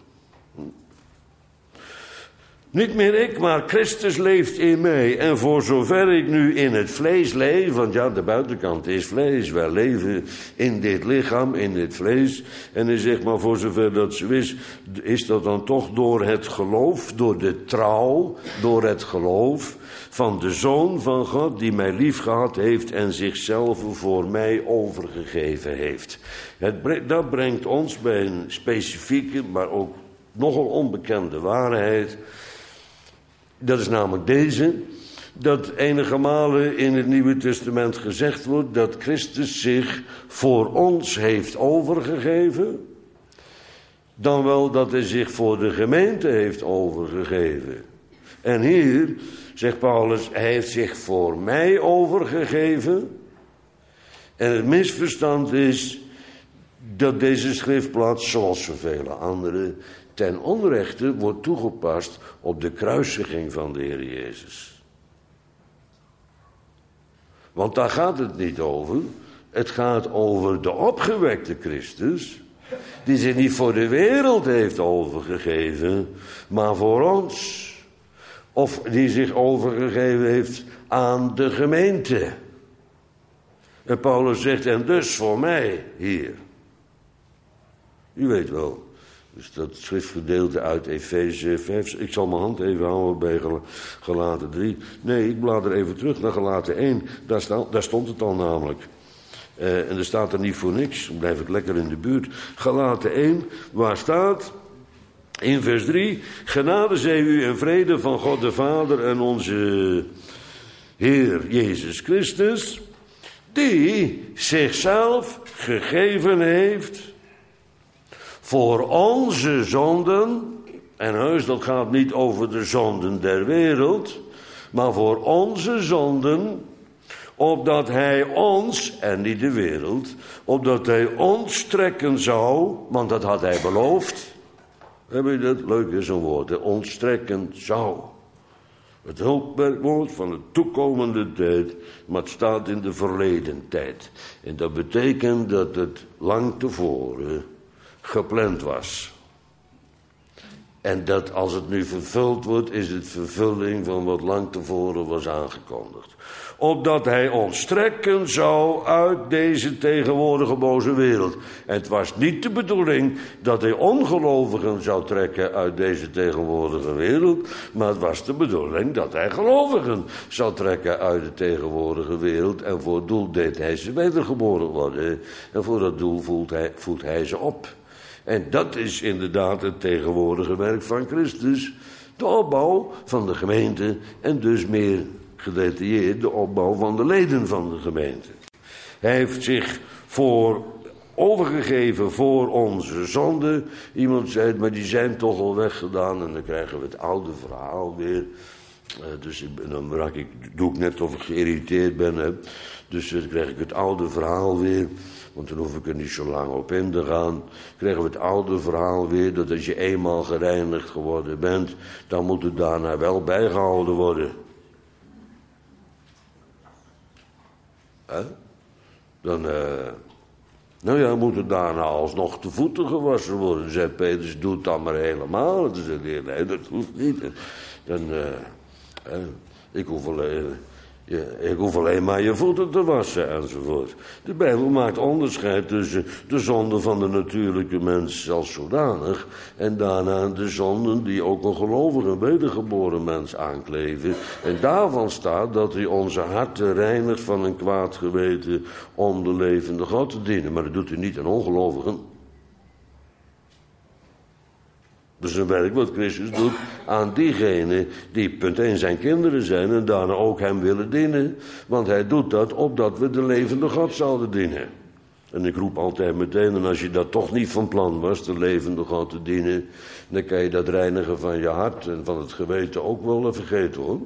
Niet meer ik, maar Christus leeft in mij. En voor zover ik nu in het vlees leef, want ja, de buitenkant is vlees. Wij leven in dit lichaam, in dit vlees. En hij zegt, maar voor zover dat zo is dat dan toch door het geloof, door de trouw, door het geloof van de Zoon van God, die mij lief gehad heeft en zichzelf voor mij overgegeven heeft. Dat brengt ons bij een specifieke, maar ook nogal onbekende waarheid. Dat is namelijk deze, dat enige malen in het Nieuwe Testament gezegd wordt dat Christus zich voor ons heeft overgegeven, dan wel dat hij zich voor de gemeente heeft overgegeven. En hier zegt Paulus, hij heeft zich voor mij overgegeven. En het misverstand is dat deze schriftplaats, zoals zoveel andere, ten onrechte wordt toegepast op de kruisiging van de Heer Jezus. Want daar gaat het niet over. Het gaat over de opgewekte Christus, die zich niet voor de wereld heeft overgegeven, maar voor ons. Of die zich overgegeven heeft aan de gemeente. En Paulus zegt, en dus voor mij hier. U weet wel. Dus dat schriftgedeelte uit Efeze 5. Ik zal mijn hand even houden bij Galaten 3. Nee, ik blader even terug naar Galaten 1. Daar stond het al namelijk. En er staat er niet voor niks. Dan blijf ik lekker in de buurt. Galaten 1, waar staat? In vers 3, genade zij u en vrede van God de Vader en onze Heer Jezus Christus, die zichzelf gegeven heeft voor onze zonden. En heus, dat gaat niet over de zonden der wereld, maar voor onze zonden, opdat hij ons, en niet de wereld, opdat hij ons trekken zou, want dat had hij beloofd. Heb je dat? Leuk is een woord, hè? Ons trekken zou. Het hulpwerkwoord van de toekomende tijd, maar het staat in de verleden tijd. En dat betekent dat het lang tevoren gepland was. En dat als het nu vervuld wordt, is het vervulling van wat lang tevoren was aangekondigd. Opdat hij ons trekken zou uit deze tegenwoordige boze wereld. En het was niet de bedoeling dat hij ongelovigen zou trekken uit deze tegenwoordige wereld. Maar het was de bedoeling dat hij gelovigen zou trekken uit de tegenwoordige wereld. En voor het doel deed hij ze wedergeboren worden. En voor dat doel voedt hij ze op. En dat is inderdaad het tegenwoordige werk van Christus. De opbouw van de gemeente en dus meer gedetailleerd de opbouw van de leden van de gemeente. Hij heeft zich overgegeven voor onze zonde. Iemand zei het, maar die zijn toch al weggedaan. En dan krijgen we het oude verhaal weer. Dan doe ik net of ik geïrriteerd ben. Hè. Dus dan krijg ik het oude verhaal weer. Want dan hoef ik er niet zo lang op in te gaan. Krijgen we het oude verhaal weer, dat als je eenmaal gereinigd geworden bent, dan moet het daarna wel bijgehouden worden. Moet het daarna alsnog de voeten gewassen worden. Zei Petrus, doe het dan maar helemaal. En toen zei hij, nee, dat hoeft niet. Ik hoef alleen maar je voeten te wassen, enzovoort. De Bijbel maakt onderscheid tussen de zonde van de natuurlijke mens als zodanig en daarna de zonden die ook een gelovige wedergeboren mens aankleven. En daarvan staat dat hij onze harten reinigt van een kwaad geweten om de levende God te dienen. Maar dat doet hij niet aan ongelovigen. Dat is een werk wat Christus doet aan diegenen die punt 1 zijn kinderen zijn en daarna ook hem willen dienen. Want hij doet dat opdat we de levende God zouden dienen. En ik roep altijd meteen, en als je dat toch niet van plan was, de levende God te dienen, dan kan je dat reinigen van je hart en van het geweten ook wel vergeten, hoor.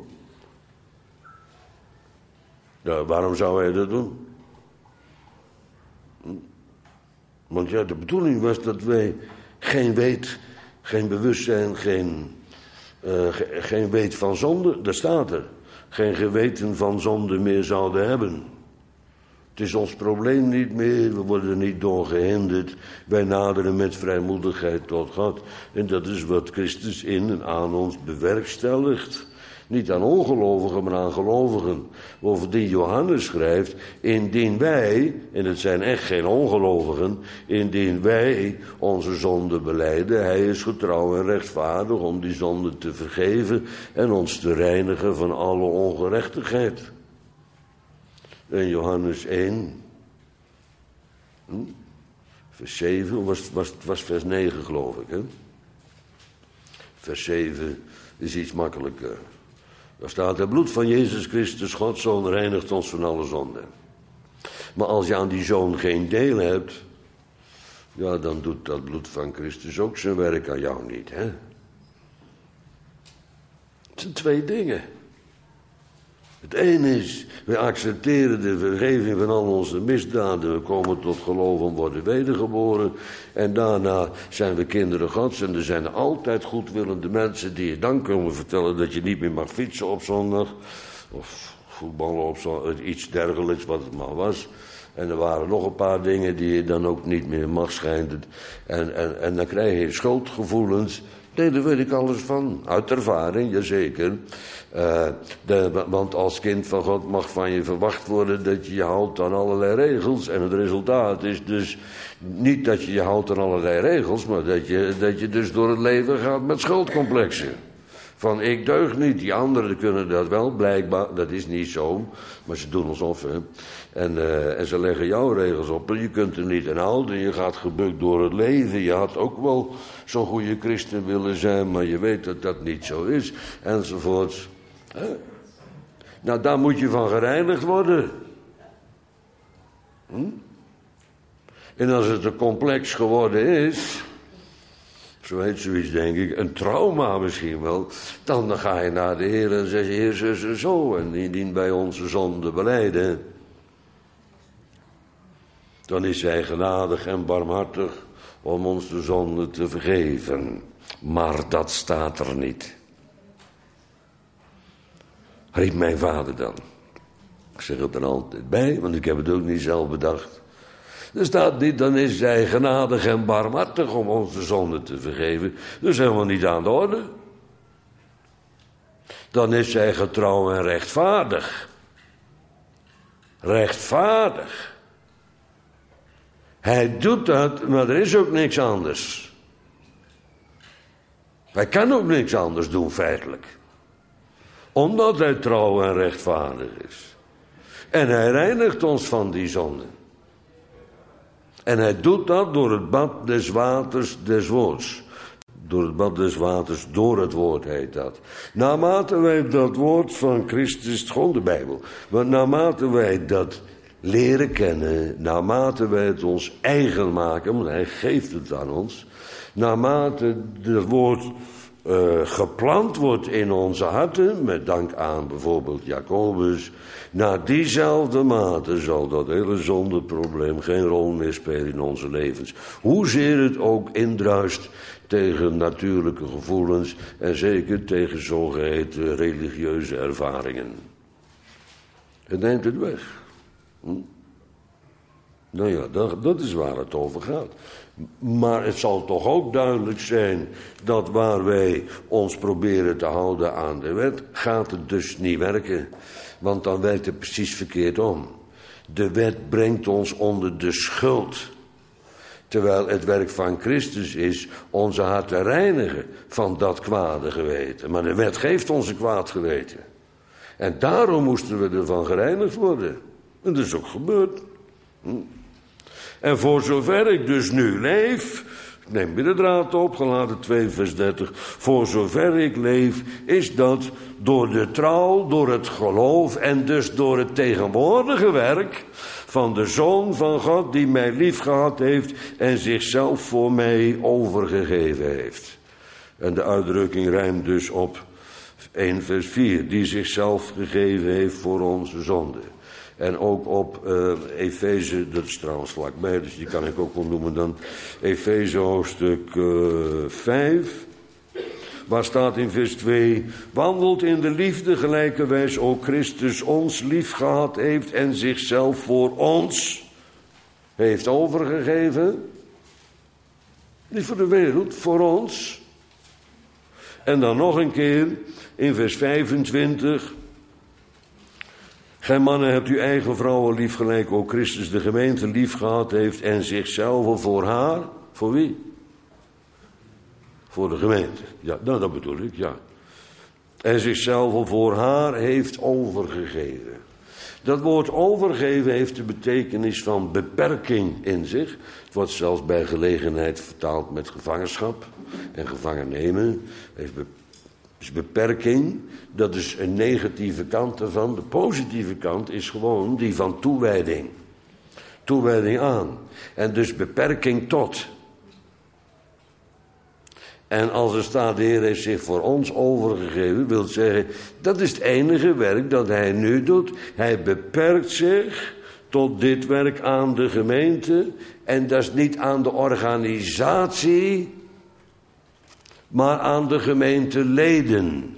Ja, waarom zou hij dat doen? Want ja, de bedoeling was dat wij geen bewustzijn, geen weet van zonde, daar staat er. Geen geweten van zonde meer zouden hebben. Het is ons probleem niet meer, we worden er niet door gehinderd. Wij naderen met vrijmoedigheid tot God. En dat is wat Christus in en aan ons bewerkstelligt. Niet aan ongelovigen, maar aan gelovigen. Bovendien Johannes schrijft, indien wij, en het zijn echt geen ongelovigen, indien wij onze zonde belijden, hij is getrouw en rechtvaardig om die zonde te vergeven en ons te reinigen van alle ongerechtigheid. En Johannes 1, vers 7, was vers 9 geloof ik, hè? Vers 7 is iets makkelijker. Daar staat, het bloed van Jezus Christus, Gods Zoon, reinigt ons van alle zonden. Maar als je aan die Zoon geen deel hebt, ja, dan doet dat bloed van Christus ook zijn werk aan jou niet, hè? Het zijn twee dingen. Het ene is, we accepteren de vergeving van al onze misdaden. We komen tot geloof en worden wedergeboren. En daarna zijn we kinderen Gods. En er zijn altijd goedwillende mensen die je dan komen vertellen dat je niet meer mag fietsen op zondag. Of voetballen op zondag, iets dergelijks wat het maar was. En er waren nog een paar dingen die je dan ook niet meer mag schijnen. En dan krijg je schuldgevoelens. Nee, daar weet ik alles van. Uit ervaring, jazeker. Want als kind van God mag van je verwacht worden dat je je houdt aan allerlei regels. En het resultaat is dus niet dat je je houdt aan allerlei regels, maar dat je dus door het leven gaat met schuldcomplexen. Van ik deug niet, die anderen kunnen dat wel, blijkbaar. Dat is niet zo, maar ze doen alsof. Hè. En ze leggen jouw regels op en je kunt er niet aan houden. Je gaat gebukt door het leven. Je had ook wel zo'n goede christen willen zijn, maar je weet dat dat niet zo is. Enzovoort. Nou, daar moet je van gereinigd worden. En als het een complex geworden is, zo heet zoiets denk ik, een trauma misschien wel, dan ga je naar de Heer en zeg je, Heer, zus en zo, en die dient bij onze zonde belijden. Dan is hij genadig en barmhartig om ons de zonde te vergeven. Maar dat staat er niet. Riep mijn vader dan. Ik zeg het er altijd bij, want ik heb het ook niet zelf bedacht. Er staat niet, dan is hij genadig en barmhartig om ons de zonde te vergeven. Dat is helemaal niet aan de orde. Dan is hij getrouw en rechtvaardig. Rechtvaardig. Hij doet dat, maar er is ook niks anders. Hij kan ook niks anders doen, feitelijk. Omdat hij trouw en rechtvaardig is. En hij reinigt ons van die zonde. En hij doet dat door het bad des waters des woords. Door het bad des waters, door het woord heet dat. Naarmate wij dat woord van Christus, gewoon de Bijbel. Want naarmate wij dat leren kennen, naarmate wij het ons eigen maken, want hij geeft het aan ons. Naarmate het woord geplant wordt in onze harten, met dank aan bijvoorbeeld Jacobus, naar diezelfde mate zal dat hele zondeprobleem geen rol meer spelen in onze levens. Hoezeer het ook indruist tegen natuurlijke gevoelens en zeker tegen zogeheten religieuze ervaringen. Het neemt het weg. Nou ja, dat is waar het over gaat. Maar het zal toch ook duidelijk zijn dat waar wij ons proberen te houden aan de wet, gaat het dus niet werken. Want dan werkt het precies verkeerd om. De wet brengt ons onder de schuld. Terwijl het werk van Christus is onze hart te reinigen van dat kwade geweten. Maar de wet geeft ons een kwaad geweten. En daarom moesten we ervan gereinigd worden. En dat is ook gebeurd. En voor zover ik dus nu leef, neem weer de draad op, Galaten 2 vers 30. Voor zover ik leef, is dat door de trouw, door het geloof en dus door het tegenwoordige werk van de Zoon van God die mij lief gehad heeft en zichzelf voor mij overgegeven heeft. En de uitdrukking rijmt dus op 1 vers 4, die zichzelf gegeven heeft voor onze zonde. En ook op Efeze, dat is trouwens vlakbij, dus die kan ik ook wel noemen dan. Efeze hoofdstuk 5, waar staat in vers 2... wandelt in de liefde gelijkerwijs ook Christus ons lief gehad heeft en zichzelf voor ons heeft overgegeven. Niet voor de wereld, voor ons. En dan nog een keer in vers 25... Gij mannen hebt uw eigen vrouwen lief gelijk ook Christus de gemeente lief gehad heeft en zichzelf voor haar, voor wie? Voor de gemeente. Ja, nou, dat bedoel ik, ja. En zichzelf voor haar heeft overgegeven. Dat woord overgeven heeft de betekenis van beperking in zich. Het wordt zelfs bij gelegenheid vertaald met gevangenschap en gevangen nemen. Dus beperking, dat is een negatieve kant ervan. De positieve kant is gewoon die van toewijding. Toewijding aan. En dus beperking tot. En als er staat, de Heer heeft zich voor ons overgegeven, wil zeggen, dat is het enige werk dat hij nu doet. Hij beperkt zich tot dit werk aan de gemeente. En dat is niet aan de organisatie, maar aan de gemeenteleden.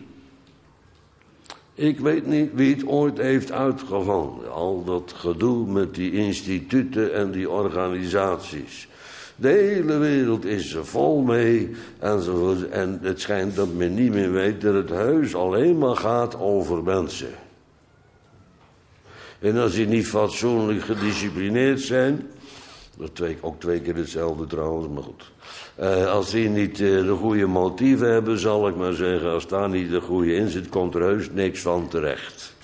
Ik weet niet wie het ooit heeft uitgevonden. Al dat gedoe met die instituten en die organisaties. De hele wereld is er vol mee. En het schijnt dat men niet meer weet dat het heus alleen maar gaat over mensen. En als die niet fatsoenlijk gedisciplineerd zijn, Ook 2 keer hetzelfde trouwens, maar goed. Als die niet de goede motieven hebben, zal ik maar zeggen, als daar niet de goede in zit, komt er heus niks van terecht.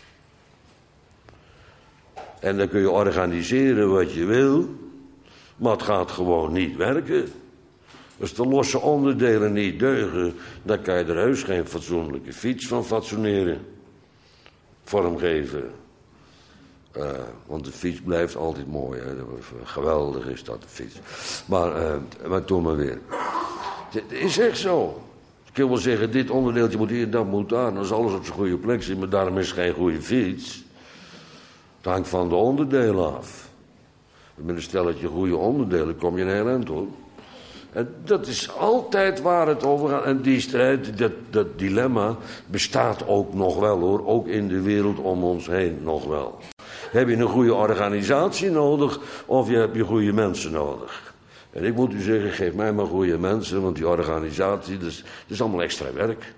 En dan kun je organiseren wat je wil, maar het gaat gewoon niet werken. Als de losse onderdelen niet deugen, dan kan je er heus geen fatsoenlijke fiets van fatsoeneren. Vormgeven. Want de fiets blijft altijd mooi. Hè? Geweldig is dat, de fiets. Maar doe maar weer. Het is echt zo. Ik wil wel zeggen, dit onderdeeltje moet hier, dat moet daar. Dan is alles op zijn goede plek zitten, maar daarom is het geen goede fiets. Het hangt van de onderdelen af. Met een stelletje goede onderdelen kom je een heel eind hoor. En dat is altijd waar het over gaat. En die strijd, dat dilemma bestaat ook nog wel hoor. Ook in de wereld om ons heen nog wel. Heb je een goede organisatie nodig of heb je goede mensen nodig? En ik moet u zeggen, geef mij maar goede mensen, want die organisatie, dat is allemaal extra werk.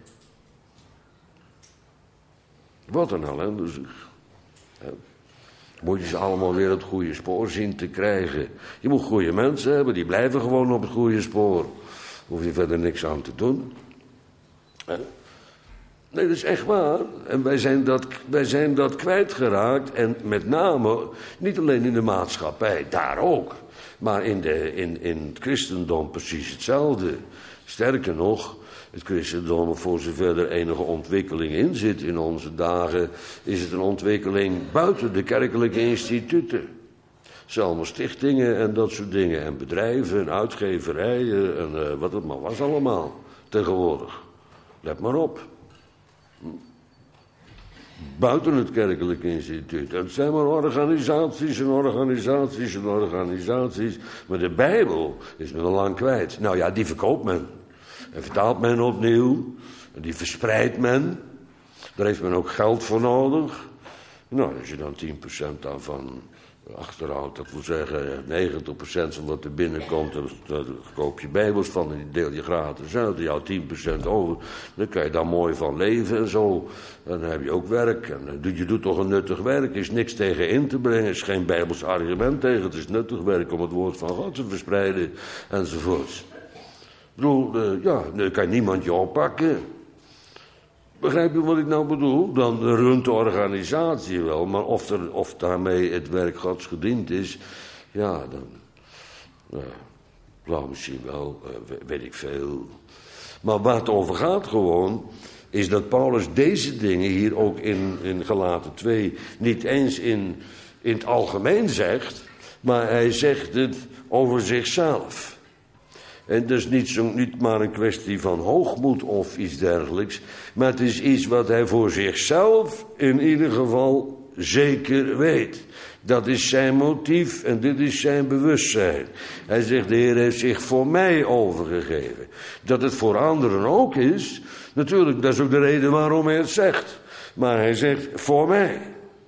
Wat een ellende zeg. Moet je ze allemaal weer het goede spoor zien te krijgen. Je moet goede mensen hebben, die blijven gewoon op het goede spoor. Hoef je verder niks aan te doen. Nee, dat is echt waar. En wij zijn dat kwijtgeraakt. En met name, niet alleen in de maatschappij, daar ook. Maar in het christendom precies hetzelfde. Sterker nog, het christendom, voor zover er enige ontwikkeling in zit in onze dagen, is het een ontwikkeling buiten de kerkelijke instituten. Allemaal stichtingen en dat soort dingen. En bedrijven en uitgeverijen en wat het maar was allemaal tegenwoordig. Let maar op. Buiten het kerkelijke instituut. En het zijn maar organisaties en organisaties en organisaties. Maar de Bijbel is men al lang kwijt. Nou ja, die verkoopt men. En vertaalt men opnieuw. En die verspreidt men. Daar heeft men ook geld voor nodig. Nou, als je dan 10% daarvan achterhoudt, dat wil zeggen 90% van wat er binnenkomt, daar koop je Bijbels van en die deel je gratis uit. Die houdt 10% over. Dan kan je daar mooi van leven en zo. En dan heb je ook werk. En je doet toch een nuttig werk. Er is niks tegen in te brengen. Er is geen Bijbels argument tegen. Het is nuttig werk om het woord van God te verspreiden enzovoorts. Ik bedoel, dan kan niemand je oppakken. Begrijp je wat ik nou bedoel? Dan runt de organisatie wel, maar of daarmee het werk Gods gediend is, ja, dan misschien wel, weet ik veel. Maar waar het over gaat gewoon, is dat Paulus deze dingen hier ook in Galaten 2 niet eens in het algemeen zegt, maar hij zegt het over zichzelf. En dat is niet maar een kwestie van hoogmoed of iets dergelijks. Maar het is iets wat hij voor zichzelf in ieder geval zeker weet. Dat is zijn motief en dit is zijn bewustzijn. Hij zegt, de Heer heeft zich voor mij overgegeven. Dat het voor anderen ook is, natuurlijk, dat is ook de reden waarom hij het zegt. Maar hij zegt, voor mij.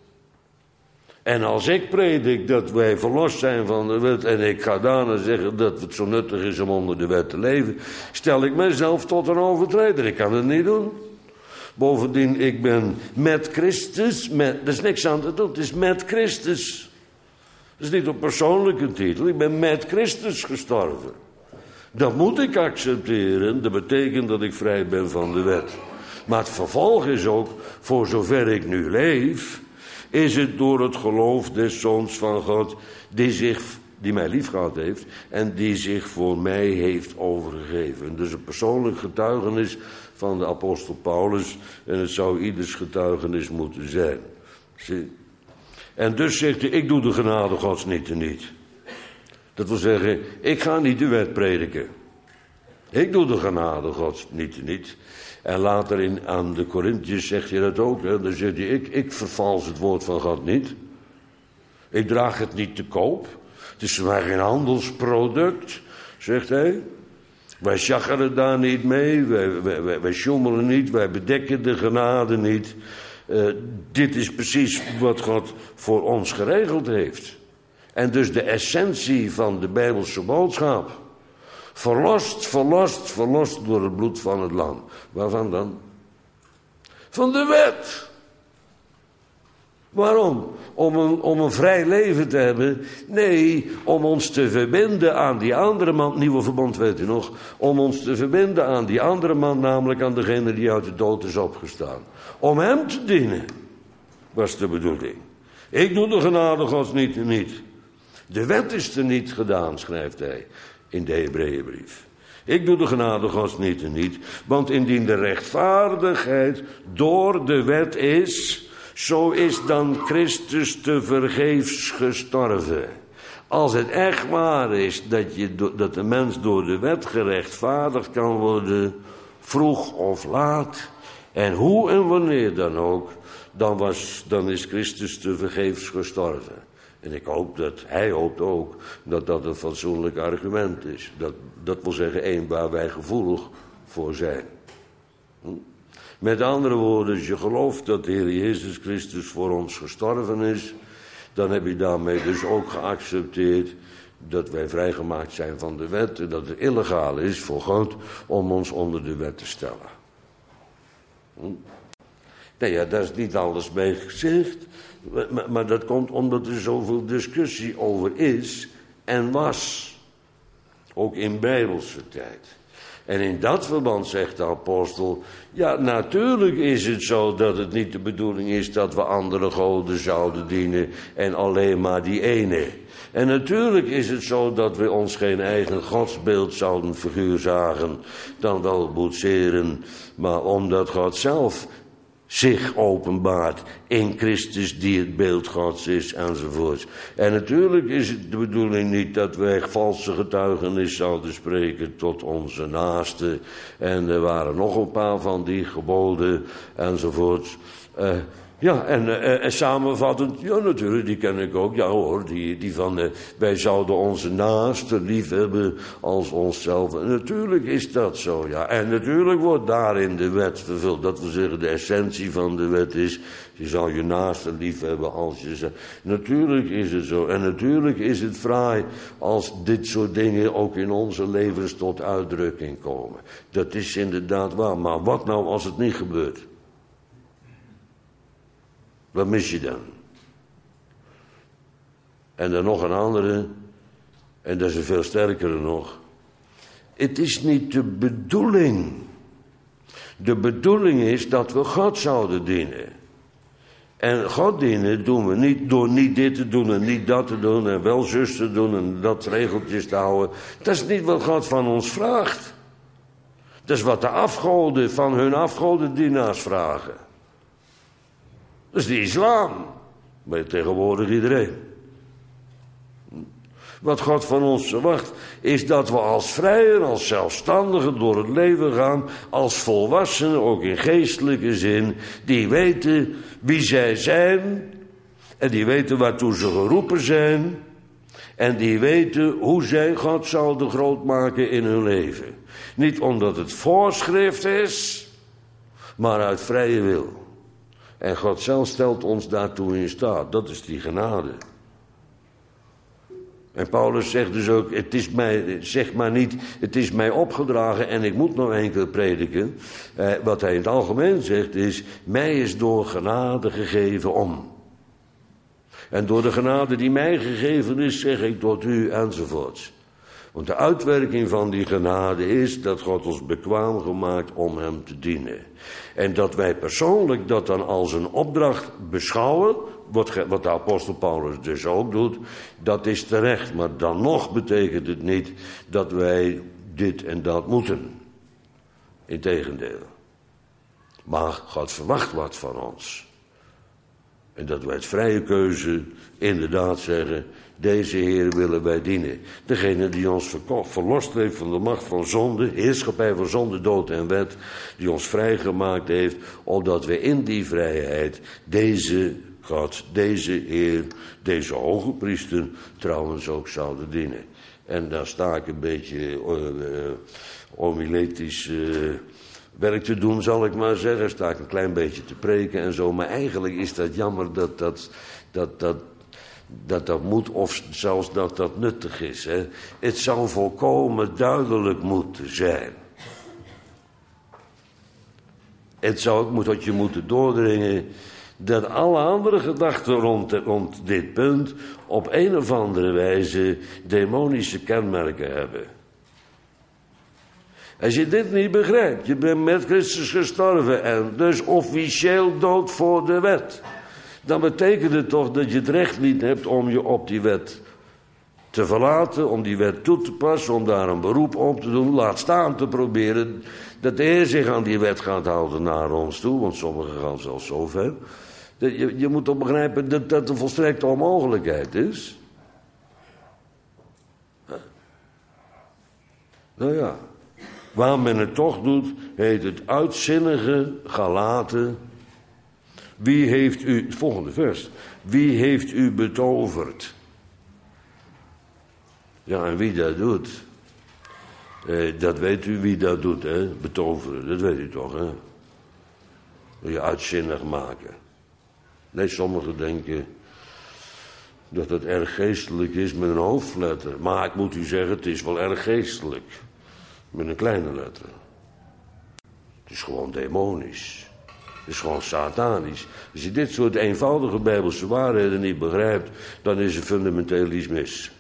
En als ik predik dat wij verlost zijn van de wet en ik ga daarna zeggen dat het zo nuttig is om onder de wet te leven, stel ik mezelf tot een overtreder. Ik kan het niet doen. Bovendien, ik ben met Christus, er is niks aan te doen, het is met Christus. Het is niet op persoonlijke titel, ik ben met Christus gestorven. Dat moet ik accepteren, dat betekent dat ik vrij ben van de wet. Maar het vervolg is ook, voor zover ik nu leef, is het door het geloof des Zoons van God, die mij liefgehad heeft en die zich voor mij heeft overgegeven. Dus een persoonlijk getuigenis van de apostel Paulus en het zou ieders getuigenis moeten zijn. Zie? En dus zegt hij, ik doe de genade Gods niet en niet. Dat wil zeggen, ik ga niet de wet prediken. Ik doe de genade Gods niet en niet. En later aan de Korinthiërs zegt hij dat ook. Hè? Dan zegt hij, ik vervals het woord van God niet. Ik draag het niet te koop. Het is voor mij geen handelsproduct, zegt hij. Wij schaggeren daar niet mee. Wij sjoemelen niet. Wij bedekken de genade niet. Dit is precies wat God voor ons geregeld heeft. En dus de essentie van de Bijbelse boodschap. Verlost door het bloed van het lam. Waarvan dan? Van de wet. Waarom? Om een vrij leven te hebben? Nee, om ons te verbinden aan die andere man. Nieuwe verbond, weet u nog? Om ons te verbinden aan die andere man, namelijk aan degene die uit de dood is opgestaan. Om hem te dienen, was de bedoeling. Ik doe de genade Gods niet. De wet is er niet gedaan, schrijft hij in de Hebreeënbrief. Ik doe de genade Gods niet, want indien de rechtvaardigheid door de wet is, zo is dan Christus te vergeefs gestorven. Als het echt waar is dat de mens door de wet gerechtvaardigd kan worden, vroeg of laat, en hoe en wanneer dan ook, dan is Christus te vergeefs gestorven. En hij hoopt ook dat dat een fatsoenlijk argument is. Dat wil zeggen één waar wij gevoelig voor zijn. Met andere woorden, als je gelooft dat de Heer Jezus Christus voor ons gestorven is, dan heb je daarmee dus ook geaccepteerd dat wij vrijgemaakt zijn van de wet en dat het illegaal is voor God om ons onder de wet te stellen. Nou ja, daar is niet alles mee gezegd, maar dat komt omdat er zoveel discussie over is en was. Ook in bijbelse tijd. En in dat verband zegt de apostel, ja, natuurlijk is het zo dat het niet de bedoeling is dat we andere goden zouden dienen en alleen maar die ene. En natuurlijk is het zo dat we ons geen eigen godsbeeld zouden figuurzagen, dan wel boetseren, maar omdat God zelf zich openbaart in Christus die het beeld Gods is enzovoort. En natuurlijk is het de bedoeling niet dat wij valse getuigenis zouden spreken tot onze naasten. En er waren nog een paar van die geboden enzovoort. En samenvattend, ja natuurlijk, die ken ik ook. Ja hoor, die van wij zouden onze naasten lief hebben als onszelf. En natuurlijk is dat zo, ja. En natuurlijk wordt daarin de wet vervuld. Dat wil zeggen, de essentie van de wet is, je zou je naasten lief hebben als jezelf. Natuurlijk is het zo. En natuurlijk is het fraai als dit soort dingen ook in onze levens tot uitdrukking komen. Dat is inderdaad waar. Maar wat nou als het niet gebeurt? Wat mis je dan? En dan nog een andere, en dat is een veel sterkere nog. Het is niet de bedoeling. De bedoeling is dat we God zouden dienen. En God dienen doen we niet door niet dit te doen en niet dat te doen en wel zus te doen en dat regeltjes te houden. Dat is niet wat God van ons vraagt. Dat is wat de afgoden van hun afgodendienaars vragen. Dat is de islam. Maar tegenwoordig iedereen. Wat God van ons verwacht is dat we als vrijen, als zelfstandigen door het leven gaan. Als volwassenen, ook in geestelijke zin. Die weten wie zij zijn. En die weten waartoe ze geroepen zijn. En die weten hoe zij God zouden grootmaken in hun leven. Niet omdat het voorschrift is, maar uit vrije wil. En God zelf stelt ons daartoe in staat. Dat is die genade. En Paulus zegt dus ook, zeg maar niet, het is mij opgedragen en ik moet nog één keer prediken. Wat hij in het algemeen zegt is, mij is door genade gegeven om. En door de genade die mij gegeven is, zeg ik tot u enzovoort. Want de uitwerking van die genade is dat God ons bekwaam gemaakt om hem te dienen. En dat wij persoonlijk dat dan als een opdracht beschouwen, wat de apostel Paulus dus ook doet, dat is terecht. Maar dan nog betekent het niet dat wij dit en dat moeten. Integendeel. Maar God verwacht wat van ons. En dat wij het vrije keuze inderdaad zeggen, deze Heer willen wij dienen. Degene die ons verlost heeft van de macht van zonde, heerschappij van zonde, dood en wet, die ons vrijgemaakt heeft, opdat we in die vrijheid deze God, deze Heer, deze hoge priester trouwens ook zouden dienen. En daar sta ik een beetje homiletisch werk te doen, zal ik maar zeggen. Sta ik een klein beetje te preken en zo. Maar eigenlijk is dat jammer dat moet, of zelfs dat nuttig is. Hè. Het zou volkomen duidelijk moeten zijn. Het zou ook tot je moeten doordringen dat alle andere gedachten rond dit punt op een of andere wijze demonische kenmerken hebben. Als je dit niet begrijpt, je bent met Christus gestorven en dus officieel dood voor de wet. Dan betekent het toch dat je het recht niet hebt om je op die wet te verlaten, om die wet toe te passen, om daar een beroep op te doen. Laat staan te proberen dat de Heer zich aan die wet gaat houden naar ons toe, want sommigen gaan zelfs zo ver. Je moet toch begrijpen dat dat een volstrekte onmogelijkheid is. Nou ja, waar men het toch doet, heet het uitzinnige Galaten. Wie heeft u, het volgende vers, wie heeft u betoverd? Ja, en wie dat doet, dat weet u wie dat doet, hè? Betoveren, dat weet u toch, hè? Je uitzinnig maken. Nee, sommigen denken dat het erg geestelijk is met een hoofdletter. Maar ik moet u zeggen, het is wel erg geestelijk. Met een kleine letter. Het is gewoon demonisch. Het is gewoon satanisch. Als je dit soort eenvoudige Bijbelse waarheden niet begrijpt, dan is er fundamenteel iets mis.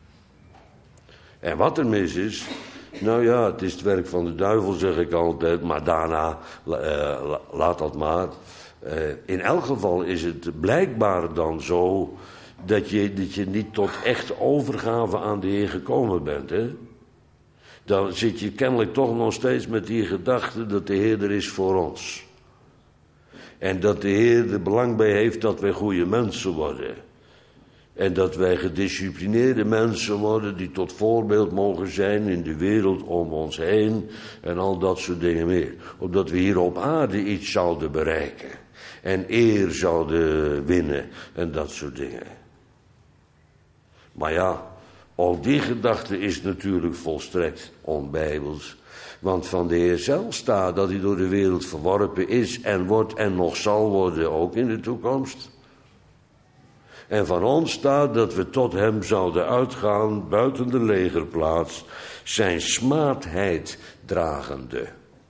En wat er mis is, nou ja, het is het werk van de duivel, zeg ik altijd, maar daarna, laat dat maar. In elk geval is het blijkbaar dan zo dat je niet tot echt overgave aan de Heer gekomen bent, hè? Dan zit je kennelijk toch nog steeds met die gedachte dat de Heer er is voor ons. En dat de Heer er belang bij heeft dat wij goede mensen worden. En dat wij gedisciplineerde mensen worden die tot voorbeeld mogen zijn in de wereld om ons heen. En al dat soort dingen meer. Opdat we hier op aarde iets zouden bereiken. En eer zouden winnen en dat soort dingen. Maar ja, al die gedachte is natuurlijk volstrekt onbijbels. Want van de Heer zelf staat dat hij door de wereld verworpen is en wordt en nog zal worden, ook in de toekomst. En van ons staat dat we tot hem zouden uitgaan buiten de legerplaats, zijn smaadheid dragende.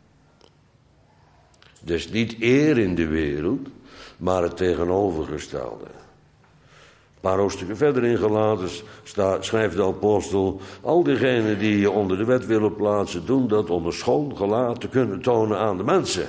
Dus niet eer in de wereld, maar het tegenovergestelde. Een paar hoofdstukken verder in Galaten schrijft de apostel: al diegenen die je onder de wet willen plaatsen, doen dat om een schoon gelaat te kunnen tonen aan de mensen.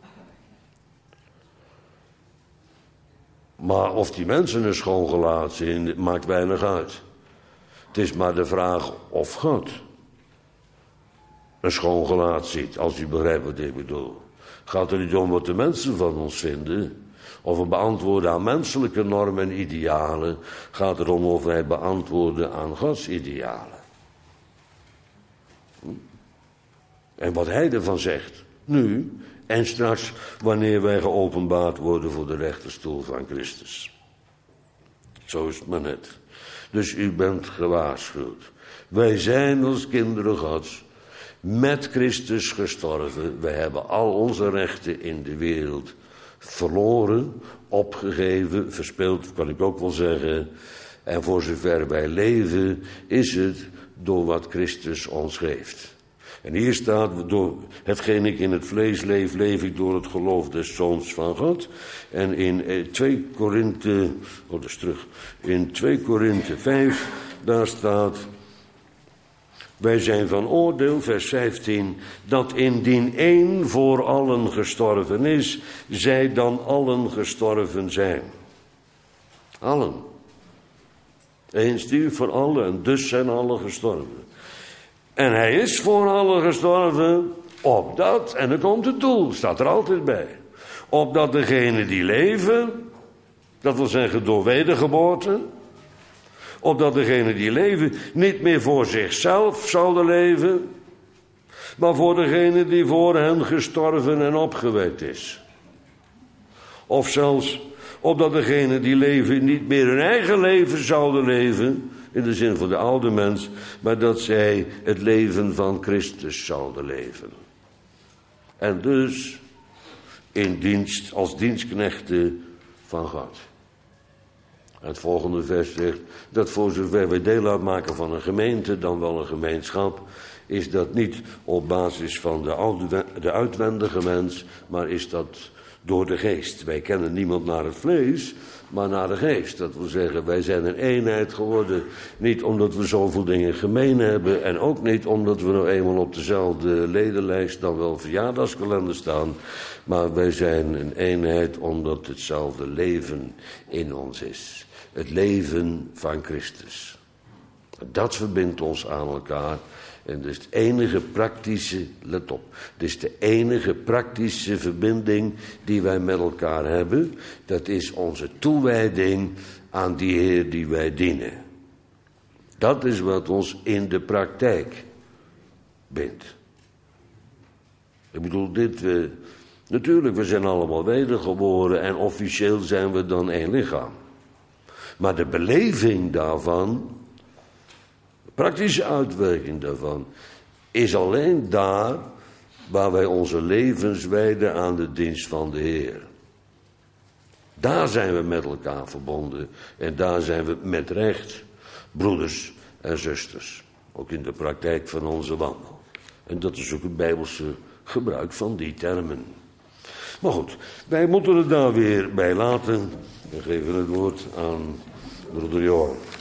Maar of die mensen een schoon gelaat zijn, maakt weinig uit. Het is maar de vraag of God een schoon gelaat ziet, als u begrijpt wat ik bedoel. Gaat er niet om wat de mensen van ons vinden, of we beantwoorden aan menselijke normen en idealen. Gaat het om of wij beantwoorden aan Gods idealen. En wat hij ervan zegt, nu en straks, wanneer wij geopenbaard worden voor de rechterstoel van Christus. Zo is het maar net. Dus u bent gewaarschuwd. Wij zijn als kinderen Gods met Christus gestorven. Wij hebben al onze rechten in de wereld verloren, opgegeven, verspeeld, kan ik ook wel zeggen. En voor zover wij leven, is het door wat Christus ons geeft. En hier staat, door hetgeen ik in het vlees leef, leef ik door het geloof des Zoons van God. En in 2 Korinthe, in 2 Korinthe 5, daar staat: wij zijn van oordeel, vers 15, dat indien één voor allen gestorven is, zij dan allen gestorven zijn. Allen. Eén stierf voor allen en dus zijn allen gestorven. En hij is voor allen gestorven, opdat, en dan komt het doel, staat er altijd bij, opdat degenen die leven, dat wil zeggen door wedergeboorte, opdat degenen die leven niet meer voor zichzelf zouden leven, maar voor degene die voor hen gestorven en opgewekt is. Of zelfs opdat degenen die leven niet meer hun eigen leven zouden leven, in de zin van de oude mens, maar dat zij het leven van Christus zouden leven. En dus in dienst, als dienstknechten van God. Het volgende vers zegt dat voor zover wij deel uitmaken van een gemeente, dan wel een gemeenschap, is dat niet op basis van de uitwendige mens, maar is dat door de geest. Wij kennen niemand naar het vlees, maar naar de geest. Dat wil zeggen, wij zijn een eenheid geworden, niet omdat we zoveel dingen gemeen hebben en ook niet omdat we nou eenmaal op dezelfde ledenlijst dan wel verjaardagskalender staan, maar wij zijn een eenheid omdat hetzelfde leven in ons is. Het leven van Christus. Dat verbindt ons aan elkaar. En dat is het enige praktische, let op, het is de enige praktische verbinding die wij met elkaar hebben. Dat is onze toewijding aan die Heer die wij dienen. Dat is wat ons in de praktijk bindt. Ik bedoel, natuurlijk, we zijn allemaal wedergeboren en officieel zijn we dan één lichaam. Maar de beleving daarvan, de praktische uitwerking daarvan, is alleen daar waar wij onze levens wijden aan de dienst van de Heer. Daar zijn we met elkaar verbonden en daar zijn we met recht broeders en zusters. Ook in de praktijk van onze wandel. En dat is ook het Bijbelse gebruik van die termen. Maar goed, wij moeten het daar weer bij laten. We geven het woord aan broeder Johan.